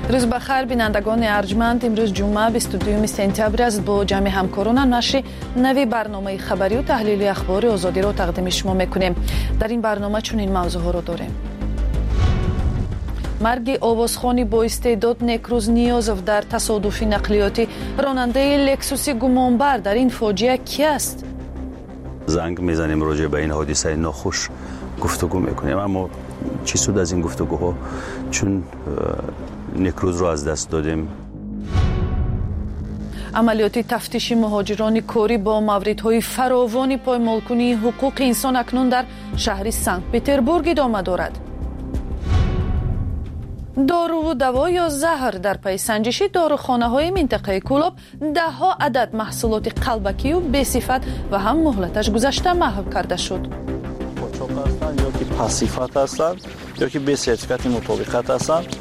روز بخیر بینندگان ارجمند. امروز جمعه 22 سپتامبر است. با جمع همکاران نشر نوی برنامه خبری و تحلیلی اخبار آزادی را تقدیم شما میکنیم. در این برنامه چنین موضوعات را داریم: مرگ آوازخوانی با استعداد نیکروز نیازوف در تصادف نقلیاتی راننده لکسوس گمانبر. در این فاجعه کی است؟ زنگ میزنیم راجع به این حادثه ناخوش گفتگو میکنیم، اما چی سود از این گفتگوها، چون نیکروز رو از دست دادیم. عملیات تفتیش مهاجران کاری با موردهای فراوانی پایمالکنی حقوق انسان اکنون در شهر سنت پتربورگ ادامه دارد. دارو و دوا یا زهر در پی سنجشی داروخانه‌های منطقه کولاب ده‌ها عدد محصولات قلبکی و بی‌صفت و هم مهلتش گذشته محو کرده شد. قاچاق هستند یا که پاسیفات هستند یا که به سرتیفیکات مطابقت هستند.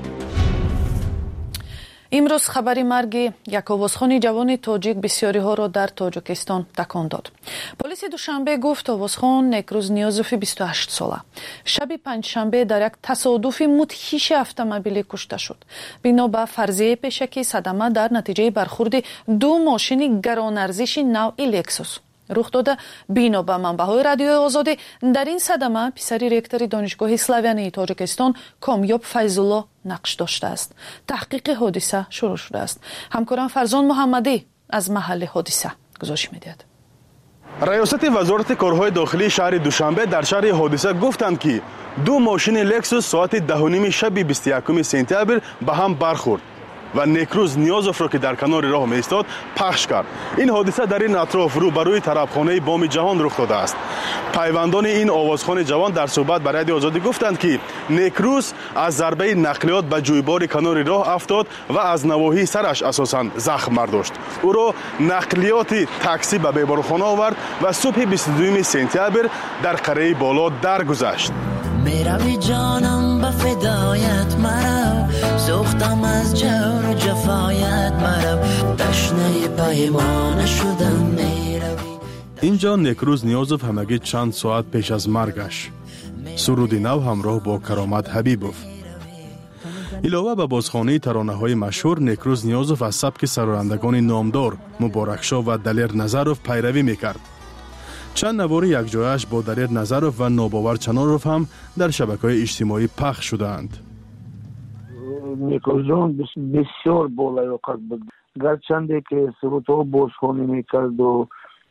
امروز خبری مرگ یک آوازخوان جوان تاجیک بسیاری ها را در تاجیکستان تکان داد. پلیس دوشنبه گفت آوازخوان نیکروز نیازوف 28 ساله شب پنجشنبه در یک تصادف مدهش اتومبیلی کشته شد. بنا به فرضیه پیشکی صدمه در نتیجه برخورد دو ماشین گران ارزش نوع لکسوس رخ داده. بنا به منبع‌های رادیو آزادی در این صدمه پسری رکتور دانشگاه اسلاویانی تاجیکستان کامیاب فیض‌الله نقش داشته است. تحقیق حادثه شروع شده است. همکارم فرزان محمدی از محل حادثه گزارش می‌دهد. ریاست وزارت کارهای داخلی شهر دوشنبه در شهر حادثه گفتند که دو ماشین لکسوس ساعت 10:30 شب 21 سپتامبر به هم برخورد و نیکروز نیازوف را که در کنار راه می ایستاد پخش کرد. این حادثه در این اطراف روبروی طرفخانه بام جهان رخ داده است. پیوندان این آوازخوان جوان در صحبت با رادیو آزادی گفتند که نیکروز از ضربه نقلیات به جویبار کنار راه افتاد و از نواحی سرش اساساً زخم برداشت. او را نقلیات تاکسی به بیمارخانه آورد و صبح 22 سپتامبر در قره بالا درگذشت. میروی جانم به فدایت مرا، سوختم از جور و جفایت مرا، تشنه پیمانه شدم میروی. اینجا نیکروز نیازوف همگی چند ساعت پیش از مرگش سرودی نو همراه با کرامت حبیبوف. علاوه به بازخوانی ترانه‌های مشهور، نیکروز نیازوف از سبک سرارندگان نامدار مبارکشاه و دلیر نظروف پیروی میکرد. چند نوار یک جایش با دلیر نظروف و ناباور چناروف هم در شبکه‌های اجتماعی پخش شدند. نیکروزون بسیار بالایوقت بود، گرچنده که سرودها بازخوانی میکرد و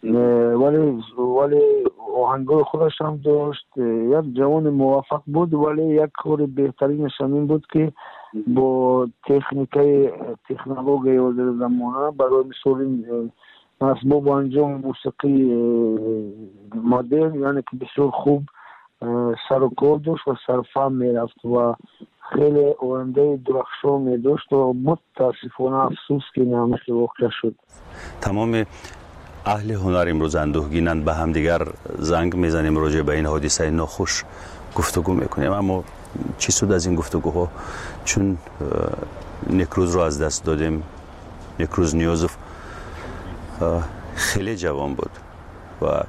ولی آهنگای خودش هم داشت. یک جوان موفق بود، ولی یک کار بهترینش این بود که با تکنولوژی و زمانه برای مثال اسباب انجام موسیقی مدرن یعنی که بسیار خوب سر و کار داشت و سرفهم میرفت و خیلی آینده درخشان داشت و متاسفانه افسوس که نامش واقع شد. تمام اهل هنر امروز اندوهگینند، به هم دیگر زنگ میزنیم راجع به این حادثه ناخوش گفتگو میکنیم، اما چی سود از این گفتگوها، چون نیکروز رو از دست دادیم. نیکروز نیازوف خیلی جوان بود و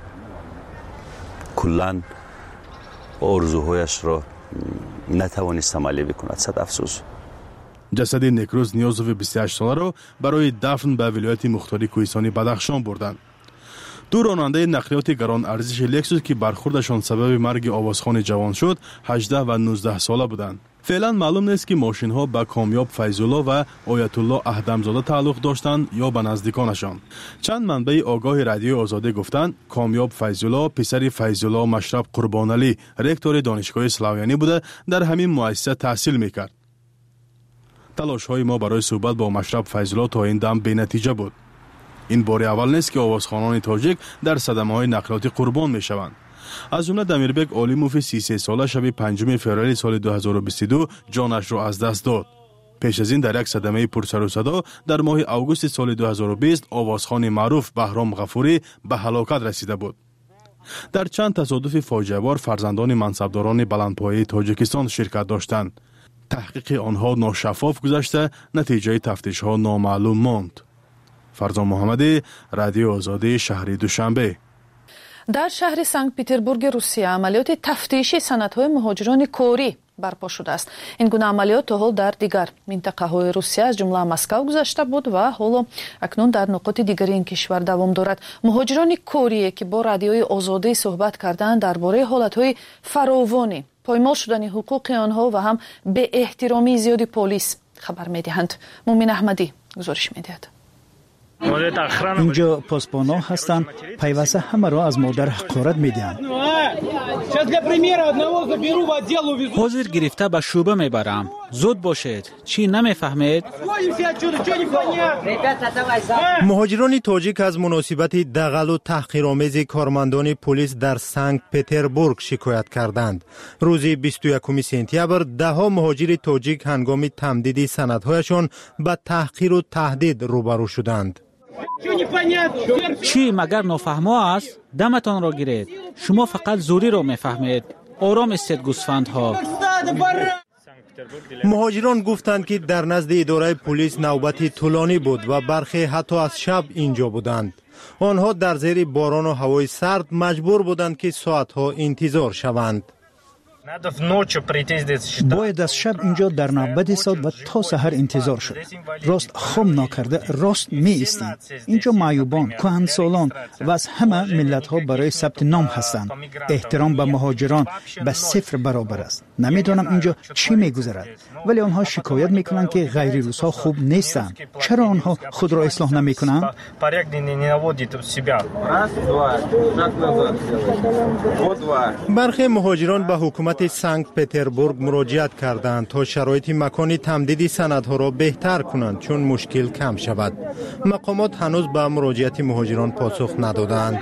کلان آرزوهایش را نتوانست عملی بکند. صد افسوس. جسد نیکروز نیازوف 28 ساله را برای دفن به ولایت مختاری کوهستانی بدخشان بردند. دو راننده نقلیات گران ارزش لکسوس که برخوردشان سبب مرگ آوازخوان جوان شد 18 و 19 ساله بودند. فعلا معلوم نیست که ماشین ها به کامیاب فیض‌الله و آیت الله اهدمزاده تعلق داشتند یا به نزدیکانشان. چند منبع آگاه رادیو آزادی گفتند کامیاب فیض‌الله پسر فیض‌الله مشرب قربانعلی رکتور دانشگاه اسلاویانی بوده، در همین مؤسسه تحصیل میکرد. تلاش های ما برای صحبت با مشرب فیض‌الله تا این دم بی نتیجه بود. این بار اول نیست که آوازخوانان تاجیک در صدمه های نقلیاتی قربان می شوند. از جمله دمیربک علیموف 33 ساله شب 5 فوریه سال 2022 جانش را از دست داد. پیش از این در یک صدمه پرسر و صدا در ماه اوگوست سال 2020 آوازخوان معروف بهرام غفوری به هلاکت رسیده بود. در چند تصادف فاجعه بار فرزندان منصبداران بلندپایه تاجیکستان شرکت داشتند. تحقیق آنها ناشفاف گذشته، نتیجه تفتیش ها نامعلوم ماند. فرزان محمدی، رادیو آزادی، شهر دوشنبه. در شهر سنت پتربورگ روسیه عملیات تفتیشی سندهای مهاجران کوری برپا شده است. این گونه عملیات تا حال در دیگر منطقه‌های روسیه از جمله مسکو گذشته بود و حالا اکنون در نقاط دیگری این کشور دوام دارد. مهاجران کوری که با رادیوی آزادی صحبت کردند درباره حالت‌های فراوانی پایمال شدن حقوق آنها و هم به احترامی زیادی پلیس خبر می‌دهند. مومن احمدی گزارش می‌دهد. اینجا پاسبانا هستند، پیوسته همه را از مادر حقارت میدهند. حاضر گرفته به شوبه میبرم. زود باشید. چی نمیفهمید؟ مهاجران تاجیک از مناسبت دغل و تحقیرآمیز کارمندان پلیس در سنت پتربورگ شکایت کردند. روز 21 سپتامبر دهها مهاجر تاجیک هنگام تمدید سندهایشان به تحقیر و تهدید روبرو شدند. چی مگر نافهما است؟ دمتان را گیرید. شما فقط زوری را میفهمید. آرام استید گوسفندها. مهاجران گفتند که در نزد اداره پلیس نوبتی طولانی بود و برخی حتی از شب اینجا بودند. آنها در زیر باران و هوای سرد مجبور بودند که ساعتها انتظار شوند. باید از شب اینجا در نوبت ایستاد و تا سحر انتظار شد. راست خم نکرده راست می ایستیم. اینجا معیوبان، کهنسالان و از همه ملت ها برای ثبت نام هستند. احترام به مهاجران به صفر برابر است. نمیدانم اینجا چی میگذرد، ولی آنها شکایت میکنند که غیر روس ها خوب نیستند. چرا آنها خود را اصلاح نمیکنند؟ برخی مهاجران به حکومت سنت پتربورگ مراجعت کردند تا شرایط مکان تمدید سندها را بهتر کنند چون مشکل کم شود. مقامات هنوز به مراجعت مهاجران پاسخ ندادند.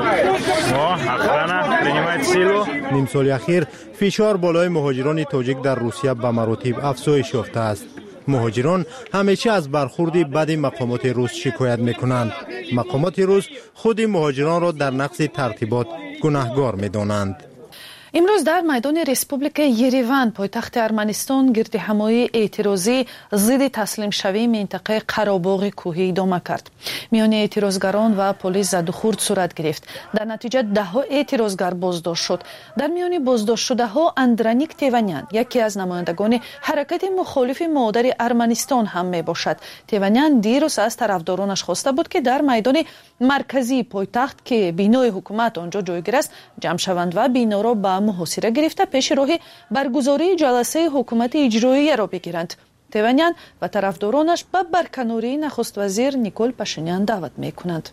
نیم سال اخیر فشار بالای مهاجران تاجیک در روسیه به مراتب افزایش یافته است. مهاجران همیشه از برخورد بد مقامات روس شکایت میکنند. مقامات روس خود مهاجران را در نقض ترتیبات گناهکار میدانند. امروز در میدان ریسپوبلیک یریوان پایتخت ارمنستان گردهمایی اعتراضی ضد تسلیم شوی منطقه قره‌باغ کوهی ادامه کرد. میان اعتراضگران و پلیس زد و خورد صورت گرفت. در نتیجه دهها اعتراضگر بازداشت شد. در میان بازداشت شده ها اندرانیک تیوانیان یکی از نمایندگان حرکت مخالف مادر ارمنستان هم می باشد. تیوانیان دیروز از طرفدارانش خواسته بود که در میدان مرکزی پایتخت که بینای حکومت آنجا جایگیر است جمع شوند و بینا را به محاصره گرفته پیش راه برگزاری جلسه حکومت اجرایی را بگیرند. تیوانیان و طرفدارانش به برکناری نخست وزیر نیکول پاشینیان دعوت میکنند.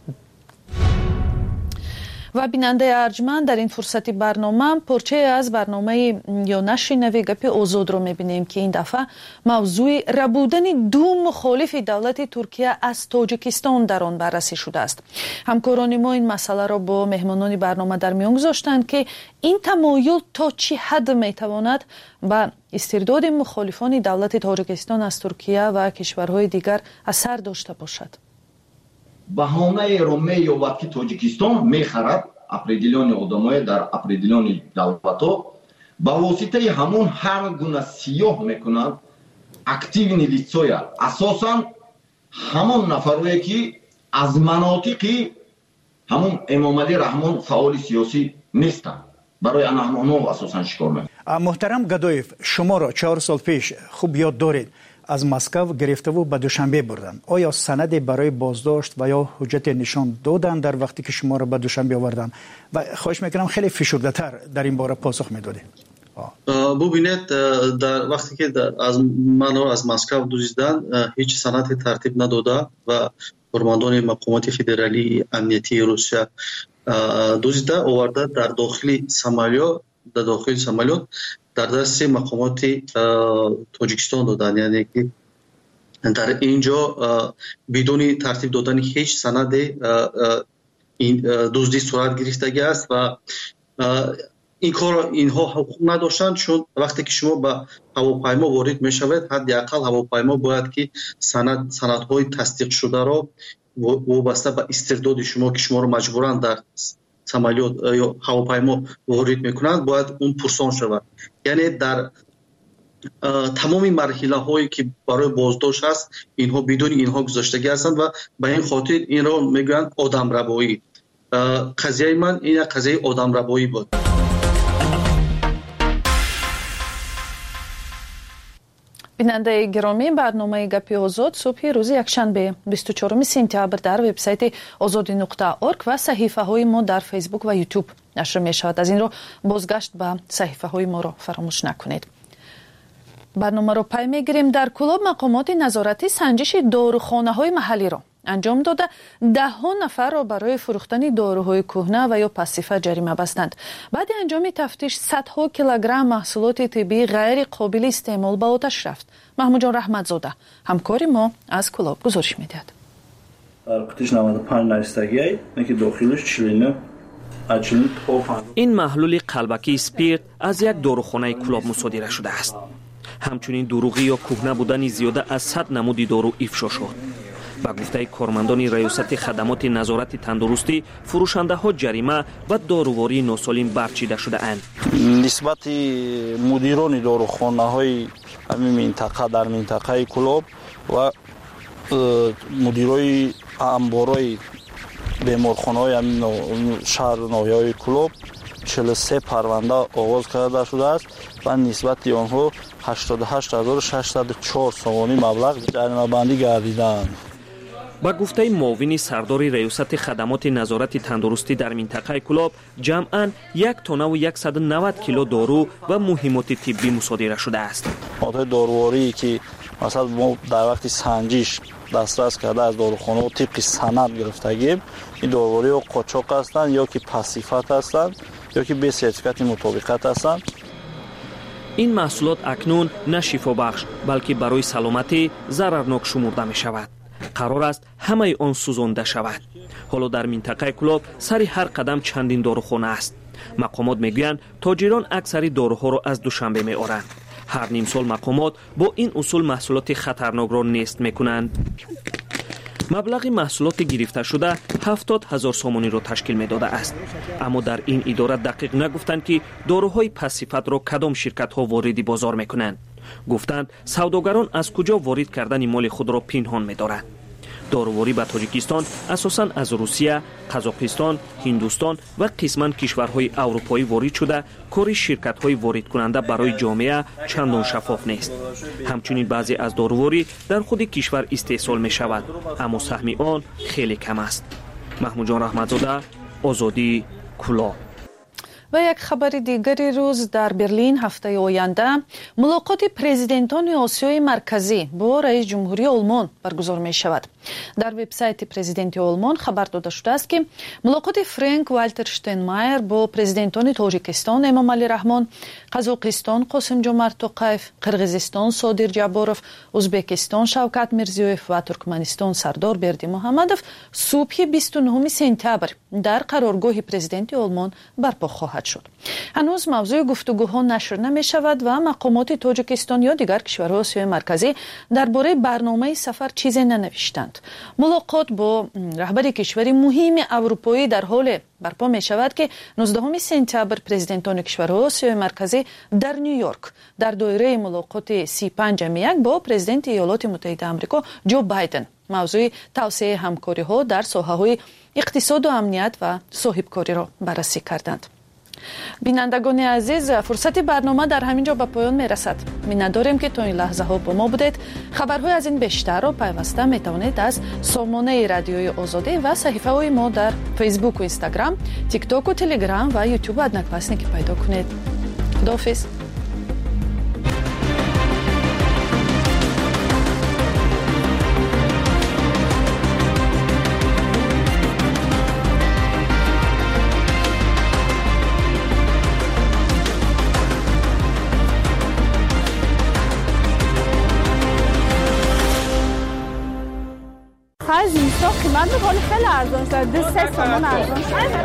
و بیننده ارجمند در این فرصتی برنامه پرچه از برنامه یا نشر نوی گپ آزاد رو میبینیم که این دفعه موضوع ربودن دو مخالف دولت ترکیه از تاجیکستان در آن بررسی شده است. همکاران ما این مسئله را با مهمانان برنامه در میان گذاشتند که این تمایل تا چه حد میتواند به استرداد مخالفان دولت تاجیکستان از ترکیه و کشورهای دیگر اثر داشته باشد. بهانه رو می‌یابد که تاجیکستان می‌خرد اپریدیلون آدمای در اپریدیلون دولت‌ها با واسطه همون هر گونه سیاه میکنند اکتیوینی لیتسویا اساساً همون نفرایی که از مناطقی همون امام علی رحمان فعال سیاسی نیستند برای آنها اساساً شکار میکنند. محترم گدایف، شما را 4 سال پیش خوب یاد دارید از مسکو گرفته و به دوشنبه بردن. آیا سند برای بازداشت و یا حجت نشان دادن در وقتی که شما را به دوشنبه آوردن؟ و خواهش میکنم خیلی فشرده‌تر در این باره پاسخ میدادید. ببینید در وقتی که از من از مسکو دزدیدن هیچ سندی ترتیب نداده و فرماندهان مقامات فدرالی امنیتی روسیه دزدیده آورده در داخل سامالیات در دست مقامات تاجیکستان دادن. یعنی که در اینجا بدون ترتیب دادن هیچ سند این دزدی صورت گرفتگی است و این کار اینها حقوق نداشتند، چون وقتی که شما به هواپیما وارد میشوید حداقل هواپیما باید که سندهای تصدیق شده را وابسته به استرداد شما که شما را مجبورن در سامالیات یا هواپیما وارد میکنند باید اون پرسان شود. یعنی در تمام مرحله هایی که برای بازداشت هست اینها بدون اینها گذاشتگی هستند و به این خاطر این را میگویند آدم ربایی. قضیه من این قضیه آدمروایی بود. بیننده گرامی، برنامه گپی آزاد صبح روز یکشنبه 24 سپتامبر در وبسایت azadi.org و صحیفه های ما در فیسبوک و یوتیوب نشر می شود. از این رو بازگشت به صحیفه های ما را فراموش نکنید. برنامه را پی می گیریم. در کلاب مقامات نظارتی سنجش داروخانه های محلی را انجام داده 10 نفر را برای فروختن داروهای کهنه و یا پاسیفه جریمه بستند. بعد انجام تفتیش صدها کیلوگرم محصولات طبی غیر قابل استعمال به آتش رفت. محمود جان رحمتزاده همکار ما از کلاب گزارش میدهد. در قطعش 95 نایستگی که داخلش چلینه این محلول قلبکی اسپیرت از یک داروخانه کلاب مصادره شده است. همچنین دروغی یا کهنه بودن زیاده از 100 نمود دارو افشا شد. با گفته کارمندان ریاست خدمات نظارت تندرستی، فروشنده ها جریمه و داروواری ناسالم برچیده شده اند. نسبت مدیران داروخانه های همین منطقه در منطقه کلاب و مدیرای انبارای بیمارخانه های شهر ناحیه کلاب 43 پرونده آغاز کرده شده است و نسبت آنها 88604 سومی مبلغ جریمه بندی گردیدند. با گفته معاون سردار ریاست خدمات نظارت تندرستی در منطقه کلاب، جمعاً 1 تن و 190 کیلو دارو و مهمات طبی مصادره شده است. ماده داروواری که مثلا ما در وقت سنجش دسترس کرده از داروخانه و طبق سند گرفتگیم، این داروواری ها قاچاق هستند یا که پاسیفات هستند یا که به سرتیفیکات مطابقت هستند. این محصولات اکنون نه شفا بخش بلکه برای سلامتی ضررناک شمرده می شود. قرار است همه آن سوزانده شود. حالا در منطقه کلاب سر هر قدم چندین داروخانه است. مقامات میگویند تاجران اکثری داروها را از دوشنبه میآورند. هر نیم سال مقامات با این اصول محصولات خطرناک را نیست میکنند. مبلغ محصولات گرفته شده 70,000 سومانی را تشکیل میداده است. اما در این اداره دقیق نگفتند که داروهای پاسیفات را کدام شرکت ها وارد بازار میکنند. گفتند سوداگران از کجا وارد کردن مال خود را پنهان می‌دارند. داروواری به تاجیکستان اساساً از روسیه، قزاقستان، هندوستان و قسماً کشورهای اروپایی وارد شده، کار شرکت‌های وارد کننده برای جامعه چندان شفاف نیست. همچنین بعضی از داروواری در خود کشور استحصال می‌شود، اما سهم آن خیلی کم است. محمود جان رحمتزاده، آزادی، کلاب. و یک خبر دیگری روز در برلین هفته آینده ملاقات پرزیدنتان آسیای مرکزی با رئیس جمهوری آلمان برگزار می شود. در وبسایت پرزیدنت آلمان خبر داده شده است که ملاقات فرانک والتر شتاینمایر با پرزیدنتان تاجیکستان امامعلی رحمان، قزاقستان قاسم جمعت توقیف، قرغیزستان صادر جبارов، ازبکستان شوکت میرزیویف و ترکمنستان سردار بردی محمدов صبح 29 سپتامبر در قرارگاه پرزیدنت آلمان برپا خواهد شد. هنوز موضوع گفتگوها نشر نمی شود و مقامات تاجیکستان یا دیگر کشورهای آسیای مرکزی درباره برنامه سفر چیزی ننوشتند. ملاقات با رهبر کشوری مهم اروپایی در حال برپا می شود که 19 سپتامبر پرزیدنتان کشورهای آسیای مرکزی در نیویورک در دایره ملاقات 35 با پرزیدنت ایالات متحده آمریکا جو بایدن موضوع توسعه همکاری ها در ساحه های اقتصاد و امنیت و صاحبکاری را بررسی کردند. بینندگان عزیز، فرصت برنامه در همینجا به پایان می رسد. می‌داریم که تا این لحظه ها با ما بودید. خبرهای از این بیشتر را پیوسته می توانید از سامانه رادیوی آزادی و صحیفه های ما در فیسبوک و اینستاگرام، تیک تاک و تلگرام و یوتیوب ادنک‌پسنیکی پیدا کنید. خداحافظ. از این سال قیمت بخوری خیلی ارزان شد. 3 تومان ارزان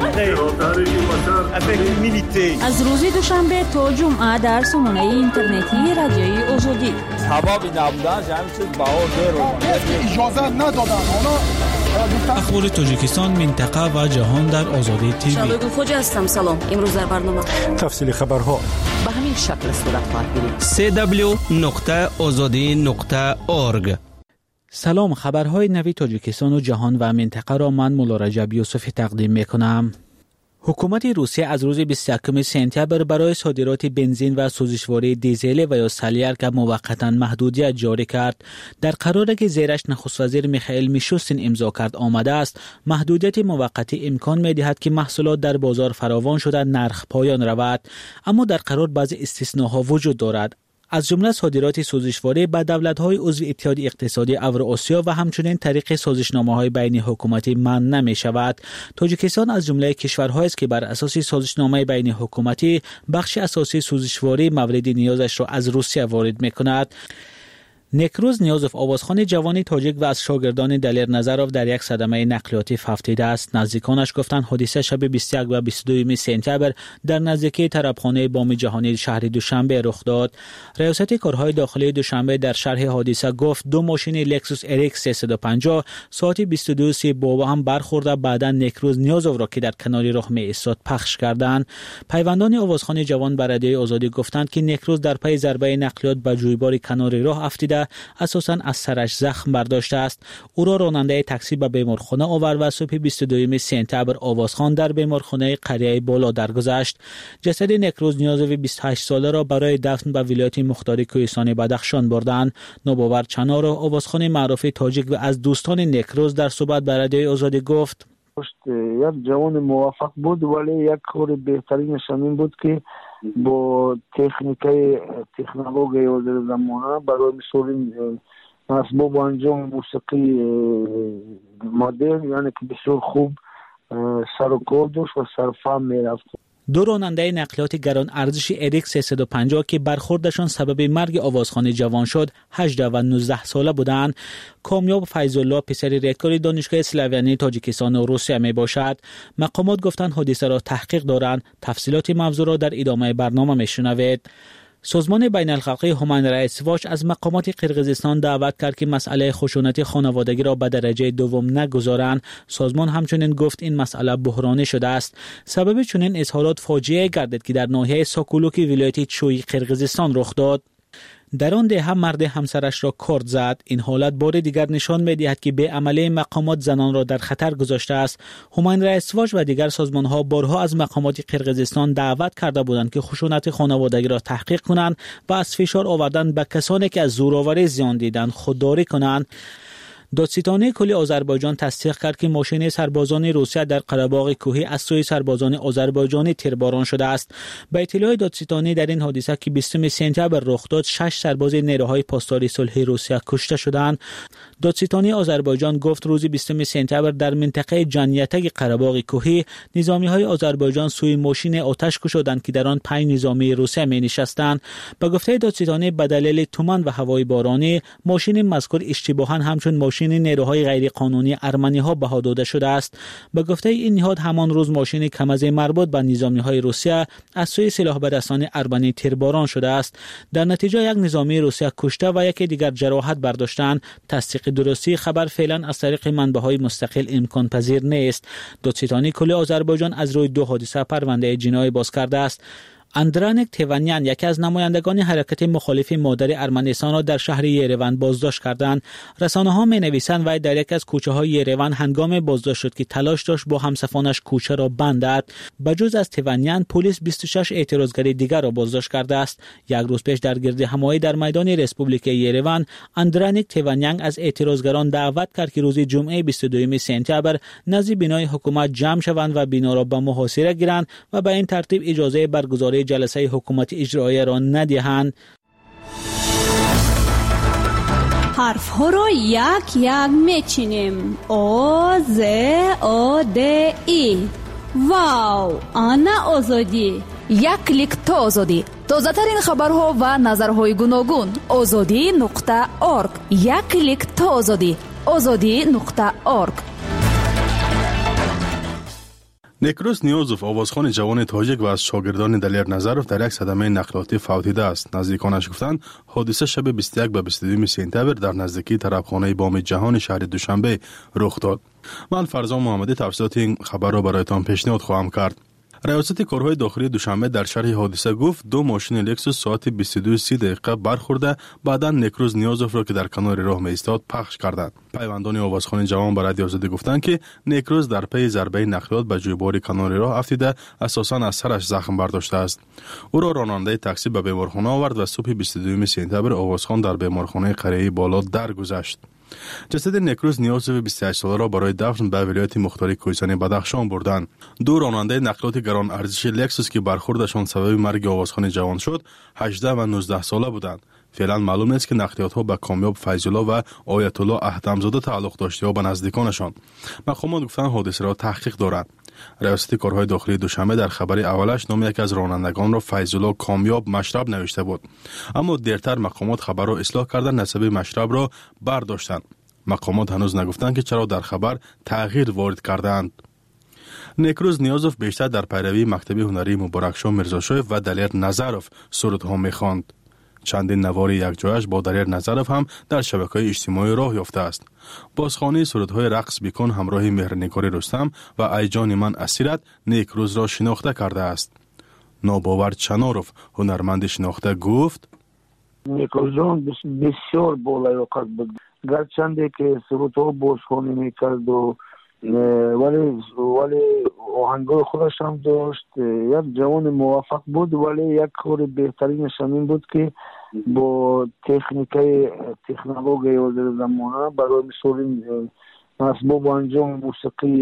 شد. از روز دوشنبه تا جمعه در سامانه اینترنتی رادیوی آزادی. حبابی نبودن همین چیز بها دیر اجازه ندادن. اخبار تاجیکستان، منطقه و جهان در آزادی تیوی. شبگو خوجا هستم. سلام. امروز در برنامه تفصیل خبرها به همین شکل صورت خواهد گرفت. www.azadi.org سلام، خبرهای نوی تاجیکستان و جهان و منطقه را من مولا رجب یوسفی تقدیم میکنم. حکومت روسیه از روز 21 سپتامبر برای صادرات بنزین و سوزشواری دیزل و یا سلیارک موقتا محدودیت جاری کرد. در قراری که زیرش نخست وزیر میخائیل میشوستین امضا کرد آمده است، محدودیت موقتی امکان میدهد که محصولات در بازار فراوان شده نرخ پایان رود، اما در قرار بعضی استثناها وجود دارد، از جمله صادرات سوزشواری به دولت‌های عضو اتحاد اقتصادی اوراسیا و همچنین طریق سازشنامه‌های بین حکومتی منع نمی‌شود. تاجیکستان از جمله کشورهایی است که بر اساس سازشنامه بین حکومتی بخش اساسی سوزشواری مورد نیازش را از روسیه وارد می‌کند. نکروز نیازوف آوازخوان جوان تاجیک و از شاگردان دلیر نظروف در یک صدمه نقلیاتی ففتیده است. نزدیکانش گفتند حادثه شب 21 و 22 سپتامبر در نزدیکی طربخانه بام جهانی شهر دوشنبه رخ داد. ریاست کارهای داخلی دوشنبه در شرح حادثه گفت دو ماشین لکسوس RX 350 ساعت 22:30 با هم برخورده، بعدا نکروز نیازوف را که در کنار راه می ایستاد پخش کردند. پیوندان آوازخوان جوان بر رادیوی آزادی گفتند که نکروز در پی ضربه نقلیات به جویبار کنار راه افتیده، اساساً از سرش زخم برداشته است. او را راننده تاکسی به بیمارخانه آورد و صبح 22 سپتامبر آوازخوان در بیمارخانه قریه بالا درگذشت. جسد نکروز نیازوف 28 ساله را برای دفن به ولایت مختار کوهستان بدخشان بردند. نوباور چنار آوازخوان معروف تاجیک و از دوستان نکروز در صحبت به رادیوی آزادی گفت یک جوان موفق بود، ولی یک کار بهترینش این بود که با تکنولوژی در زمانه برای مثال اسباب انجام موسیقی مدرن، یعنی که بسیار خوب سر و کار داشت و سرفهم میرفت. دو راننده نقلیات گران ارزش RX 350 که برخوردشان سبب مرگ آوازخوان جوان شد 18 و 19 ساله بودند. کامیاب فیض‌الله پسر ریکتور دانشگاه اسلاویانی تاجیکستان و روسیه می باشد. مقامات گفتند حادثه را تحقیق دارند. تفصیلات موضوع را در ادامه برنامه میشنوید. سازمان بین الخلقی هومن رایتس واچ از مقامات قرقیزستان دعوت کرد که مسئله خشونت خانوادگی را به درجه دوم نگذارند. سازمان همچنین گفت این مسئله بحرانی شده است. سبب چنین اظهارات فاجعه گردید که در ناحیه ساکولوک ولایت چوی قرقیزستان رخ داد. در آن دهه مرد همسرش را کارد زد. این حالت بار دیگر نشان می‌دهد که به عمله مقامات زنان را در خطر گذاشته است. هومن رایتس واچ و دیگر سازمان‌ها بارها از مقامات قرقیزستان دعوت کرده بودند که خشونت خانوادگی را تحقیق کنند و از فشار آوردن به کسانی که از زورآوری زیان دیدند خودداری کنند. دادستانی کل آذربایجان تصدیق کرد که ماشین سربازان روسیه در قره‌باغ کوهی از سوی سربازان آذربایجانی تیرباران شده است. به اطلاع دادستانی در این حادثه که 20 سپتامبر رخ داد 6 سرباز نیروهای پاسداری صلح روسیه کشته شدند. دادستانی آذربایجان گفت روز 20 سپتامبر در منطقه جنیتک قره‌باغ کوهی نظامی‌های آذربایجان سوی ماشین آتش گشودند که در آن 5 نظامی روسیه می‌نشستند. به گفته دادستانی به دلیل تمن و هوای بارانی ماشین مذکور اشتباهاً همچون ماشین نیروهای غیر قانونی ارمنی‌ها بها داده شده است. به گفته این نهاد همان روز ماشین کم‌از مربوط به نظامی‌های روسیه از سوی سلاح بدستان ارمنی تیرباران شده است. در نتیجه یک نظامی روسیه کشته و یک دیگر جراحت برداشتند. تصدیق درستی خبر فعلا از طریق منبع‌های مستقل امکان پذیر نیست. دادستانی کل آذربایجان از روی دو حادثه پرونده جنایی باز کرده است. اندرانک تیوانیان یکی از نمایندگان حرکت مخالف مادر ارمنستان را در شهر یریون بازداشت کردند. رسانه‌ها می‌نویسند وی در یک از کوچه‌های یریون هنگام بازداشت شد که تلاش داشت با همسفانش کوچه را بندد. بجز از تیوانیان پلیس 26 اعتراضگر دیگر را بازداشت کرده است. یک روز پیش در گردهمایی در میدان رسپوبلیک یریون اندرانک تیوانیان از اعتراضگران دعوت کرد که روز جمعه 22 سپتامبر نزد بینای حکومت جمع شوند و بنا را به محاصره گیرند و به این ترتیب اجازه برگزاری جلسه حکومت اجرایی را ندهند. حرف ها را یک یک میچینیم. او ز او د ای. واو، آنا آزادی. یک کلیک تا آزادی. تازه ترین خبرها و نظرهای گوناگون. azadi.org. یک کلیک تا آزادی. azadi.org. نکروز نیازوف آوازخوان جوان تاجیک و از شاگردان دلیر نظروف در یک صدمه نقلیاتی فوتیده است. نزدیکانش گفتند حادثه شب 21 و 22 سپتامبر در نزدیکی طربخانه بام جهان شهر دوشنبه رخ داد. من فرزان محمدی تفصیلات این خبر را برایتان پیشنهاد خواهم کرد. ریاست کارهای داخلی دوشنبه در شرح حادثه گفت 2 ماشین لکسوس ساعت 22:30 برخورده بعدا نکروز نیازوف را که در کنار راه ایستاد پخش کردند. پیوندان آوازخوان جوان به رادیو آزادی گفتند که نکروز در پی ضربه نقلیات به جویبار کنار راه افتیده اساساً از سرش زخم برداشته است. او را راننده تاکسی به بیمارخانه آورد و صبح 22 سپتامبر آوازخوان در بیمارخانه قریه بالا درگذشت. جسد نکروز نیازوف 28 ساله را برای دفن به ولایت مختار کوهستان بدخشان بردند. 2 راننده نقلیات گران ارزش لکسوس که برخوردشان سبب مرگ آوازخوان جوان شد 18 و 19 ساله بودند. فعلا معلوم نیست که نقلیات ها به کامیاب فیض‌الله و آیت الله اهدم‌زاده تعلق داشته یا به نزدیکانشان. مقامات گفتند حادثه را تحقیق دارند. ریاست کارهای داخلی دوشنبه در خبر اولش نام یک از رانندگان را فیض‌الله کامیاب مشرب نوشته بود، اما دیرتر مقامات خبر را اصلاح کردند، نسب مشرب را برداشتند. مقامات هنوز نگفتند که چرا در خبر تغییر وارد کردند. نکروز نیازوف بیشتر در پیروی مکتب هنری مبارکشاه میرزاشایف و دلیر نظروف سرودها می‌خواند. چندین نوار یک جایش با دلیر نظروف هم در شبکه‌های اجتماعی راه یافته است. بازخوانی سرودهای رقص بیکن همراه مهرنگار رستم و ای جان من اسیرت نکروز را شناخته کرده است. ناباور چناروف هنرمند شناخته گفت نکروز بسیار بالایوقت بود، گرچنده که سرودها بازخوانی میکرد و ولی آهنگای خودش هم داشت. یک جوان موفق بود، ولی یک کار بهترینش این بود که با تکنولوژی زمانه برای مثال اسباب انجام موسیقی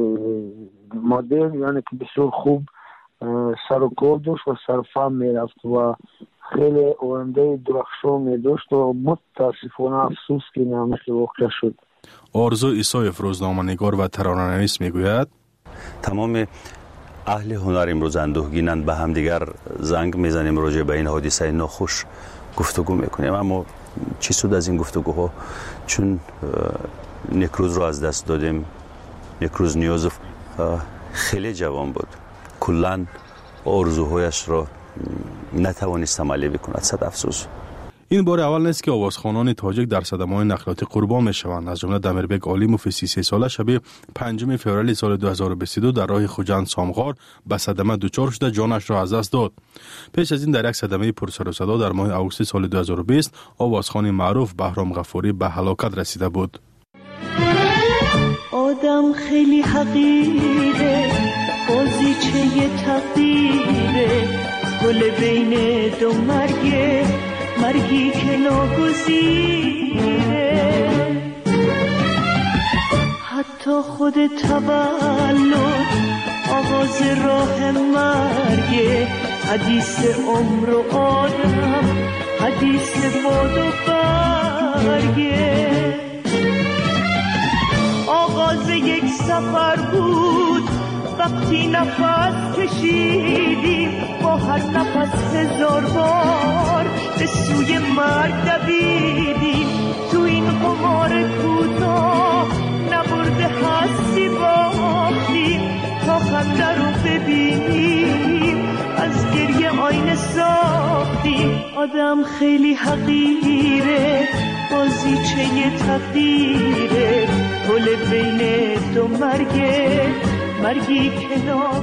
مدرن یعنی که بسیار خوب سر و کار داشت و سرفهم میرفت و خیلی آینده درخشان میداشت و متاسفانه افسوس که نمیشه واقع شد. آرزو ایسایف روزنامه‌نگار و ترانه‌نویس میگوید تمام اهل هنر امروز اندوهگینند، به هم دیگر زنگ میزنیم، راجع به این حادثه ناخوش گفتگو میکنیم، اما چی سود از این گفتگوها؟ چون نکروز رو از دست دادیم. نکروز نیازوف خیلی جوان بود، کلاً آرزوهایش را نتوانست عملی بکند. صد افسوس. این بار اول نیست که آوازخوانان تاجیک در صدمه‌های نقلیاتی قربان میشوند. از جمله دمیربک عالیموف 33 ساله شب 5 فوریه سال 2022 در راه خوجند سامغار به صدمه دچار شده جانش را از دست داد. پیش از این در یک صدمه پرسر و صدا در ماه آگوست سال 2020 آوازخوان معروف بهرام غفوری به هلاکت رسیده بود. آدم خیلی حقیره، بازیچه تقدیره، گل بین دو مرگی که ناگزیره، حتی خود تولد آغاز راه مرگه، حدیث عمر و آدم حدیث باد و برگه، آغاز یک سفر بود وقتی نفس کشیدیم، با هر نفس 1000 بار به سوی مرگ دویدیم، تو این قمار کوتاه نبرده هستی باختیم، تا خنده رو ببینیم از گریه آینه ساختیم. آدم خیلی حقیره، بازیچه تقدیره، گل بین دو مرگی که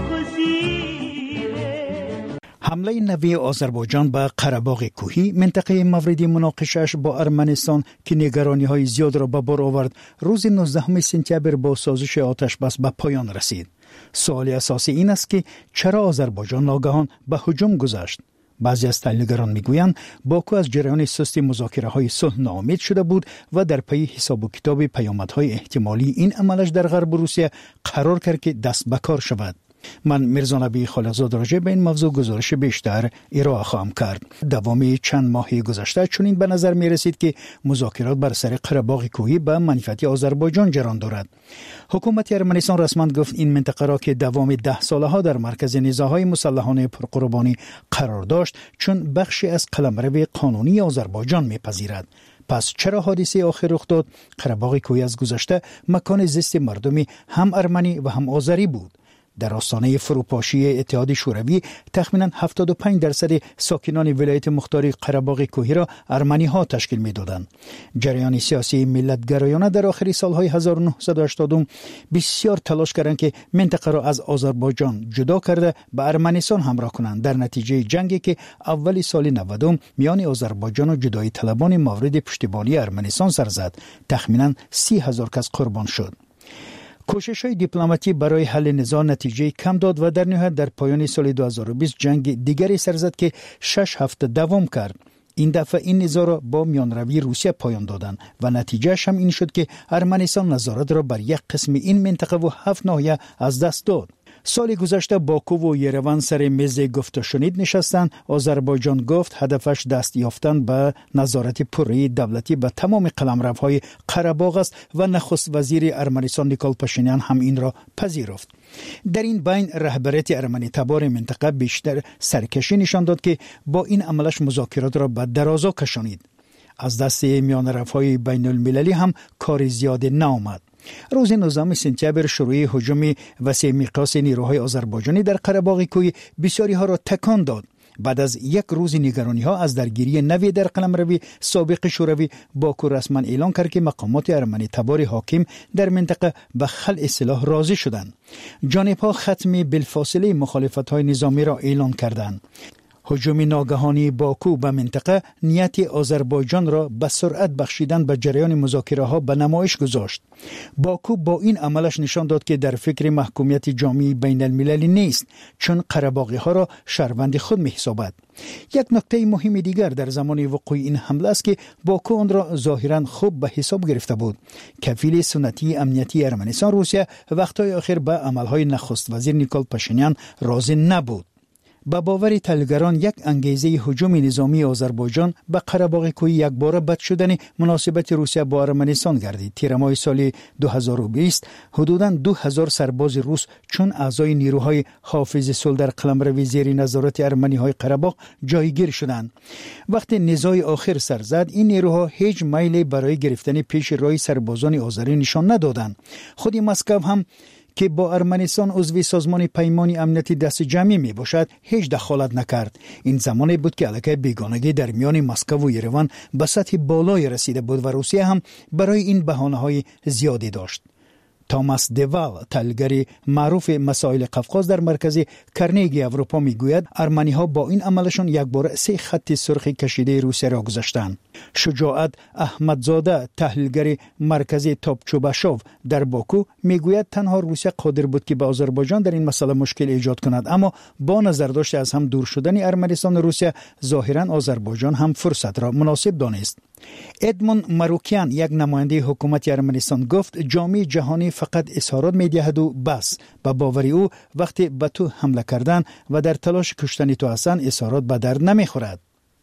ناگزیره. حمله نوی آذربایجان به قره‌باغ کوهی، منطقه مورد مناقشه‌اش با ارمنستان که نگرانی‌های زیاد را به بار آورد، روز 19 سپتامبر با سازش آتش بس به پایان رسید. سوال اساسی این است که چرا آذربایجان ناگهان به هجوم گذشت؟ بعضی از تحلیلگران میگویند باکو از جریان سست مذاکره‌های صلح ناامید شده بود و در پی حساب و کتاب پیامدهای احتمالی این عملش در غرب روسیه قرار کرد که دست به کار شود. من میرزا نبی خالقزاد راجع به این موضوع گزارش بیشتر ارائه خواهم کرد. دوام چند ماه گذشته چنین به نظر می رسید که مذاکرات بر سر قره‌باغ کوهی به منفعت آذربایجان جریان دارد. حکومت ارمنستان رسما گفت این منطقه را که دوام 10 ساله ها در مرکز نزاع‌های مسلحانه پرقربانی قرار داشت، چون بخشی از قلمرو قانونی آذربایجان میپذیرد. پس چرا حادثه آخر رخ داد؟ قره‌باغ کوهی از گذشته مکان زیست مردمی هم ارمنی و هم آذری بود. در آستانه فروپاشی اتحاد شوروی تخمیناً 75% ساکنان ولایت مختار قره‌باغ کوهی را ارمنی‌ها تشکیل می‌دادند. جریان سیاسی ملت‌گرایانه در آخر سال‌های 1980 بسیار تلاش کردند که منطقه را از آذربایجان جدا کرده به ارمنستان همراه کنند. در نتیجه جنگی که اول سال 90 میان آذربایجان و جدایی طلبان مورد پشتیبانی ارمنستان سر زد، تخمیناً 30,000 کس قربان شد. کوشش‌های دیپلماتی برای حل نزاع نتیجه کم داد و در نهایت در پایان سال 2020 جنگ دیگری سر زد که 6 هفته دوام کرد. این دفعه این نزاع را با میانروی روسیه پایان دادند و نتیجهش هم این شد که ارمنستان نظارت را بر یک قسم این منطقه و 7 ناحیه از دست داد. سال گذشته باکو و یروان سر میز گفت و شنید نشستند. آذربایجان گفت هدفش دست یافتن به نظارت پوری دولتی به تمام قلمروهای قره‌باغ است و نخست وزیر ارمنستان نیکول پاشینیان هم این را پذیرفت. در این بین رهبریت ارمنی تبار منطقه بیشتر سرکشی نشان داد که با این عملش مذاکرات را به درازا کشانید. از دست میانرفهای بین المللی هم کار زیاد نآمد. روز 19 سپتامبر شروع هجوم وسیع مقیاس نیروهای آذربایجانی در قره‌باغ کوهی بسیاری ها را تکان داد. بعد از یک روز نگرانی ها از درگیری نوی در قلمرو سابق شوروی، باکو رسما اعلان کرد که مقامات ارمنی تبار حاکم در منطقه به خلع سلاح راضی شدند. جانب‌ها ختم بالفاصله مخالفت‌های نظامی را اعلان کردند. هجوم ناگهانی باکو به منطقه نیت آذربایجان را به سرعت بخشیدن به جریان مذاکره ها به نمایش گذاشت. باکو با این عملش نشان داد که در فکر محکومیت جامعه بین المللی نیست، چون قره‌باغی ها را شهروند خود می‌حسابد. یک نکته مهم دیگر در زمان وقوع این حمله است که باکو آن را ظاهراً خوب به حساب گرفته بود. کفیل سنتی امنیتی ارمنستان روسیه وقتهای آخر به عملهای نخست وزیر نیکول پاشینیان راضی نبود. با باور تحلیلگران یک انگیزه هجوم نظامی آذربایجان به قره‌باغ کوهی یک بار بد شدن مناسبت روسیه با ارمنستان گردید. تیر ماه سال 2020 حدوداً 2000 سرباز روس چون اعضای نیروهای حافظ صلح در قلمرو زیر نظارت ارمنی‌های قره‌باغ جایگیر شدند. وقتی نزاع آخر سر زد، این نیروها هیچ میلی برای گرفتن پیش راه سربازان آذری نشان ندادند. خود مسکو هم که با ارمنستان عضو سازمان پیمان امنیتی دست جمعی می باشد هیچ دخالت نکرد. این زمانی بود که علاقه بیگانگی در میان مسکو و یروان به سطح بالای رسیده بود و روسیه هم برای این بهانه‌های زیادی داشت. توماس دوال، تحلیلگر معروف مسائل قفقاز در مرکز کرنیگی اروپا میگوید ارمنی‌ها با این عملشون یک بار 3 خط سرخ کشیده روسیه را گذاشتند. شجاعت احمدزاده، تحلیلگر مرکز توپچوباشوف در باکو میگوید تنها روسیه قادر بود که به آذربایجان در این مسئله مشکل ایجاد کند، اما با نظرداشت از هم دور شدن ارمنستان روسیه ظاهراً آذربایجان هم فرصت را مناسب دانست. ادمون ماروکیان، یک نماینده حکومت ارمنستان، گفت جامعه جهانی فقط اظهارات می‌دهد و بس. با باور او وقتی به تو حمله کردن و در تلاش کشتن تو هستند اظهارات به درد نمیخورد.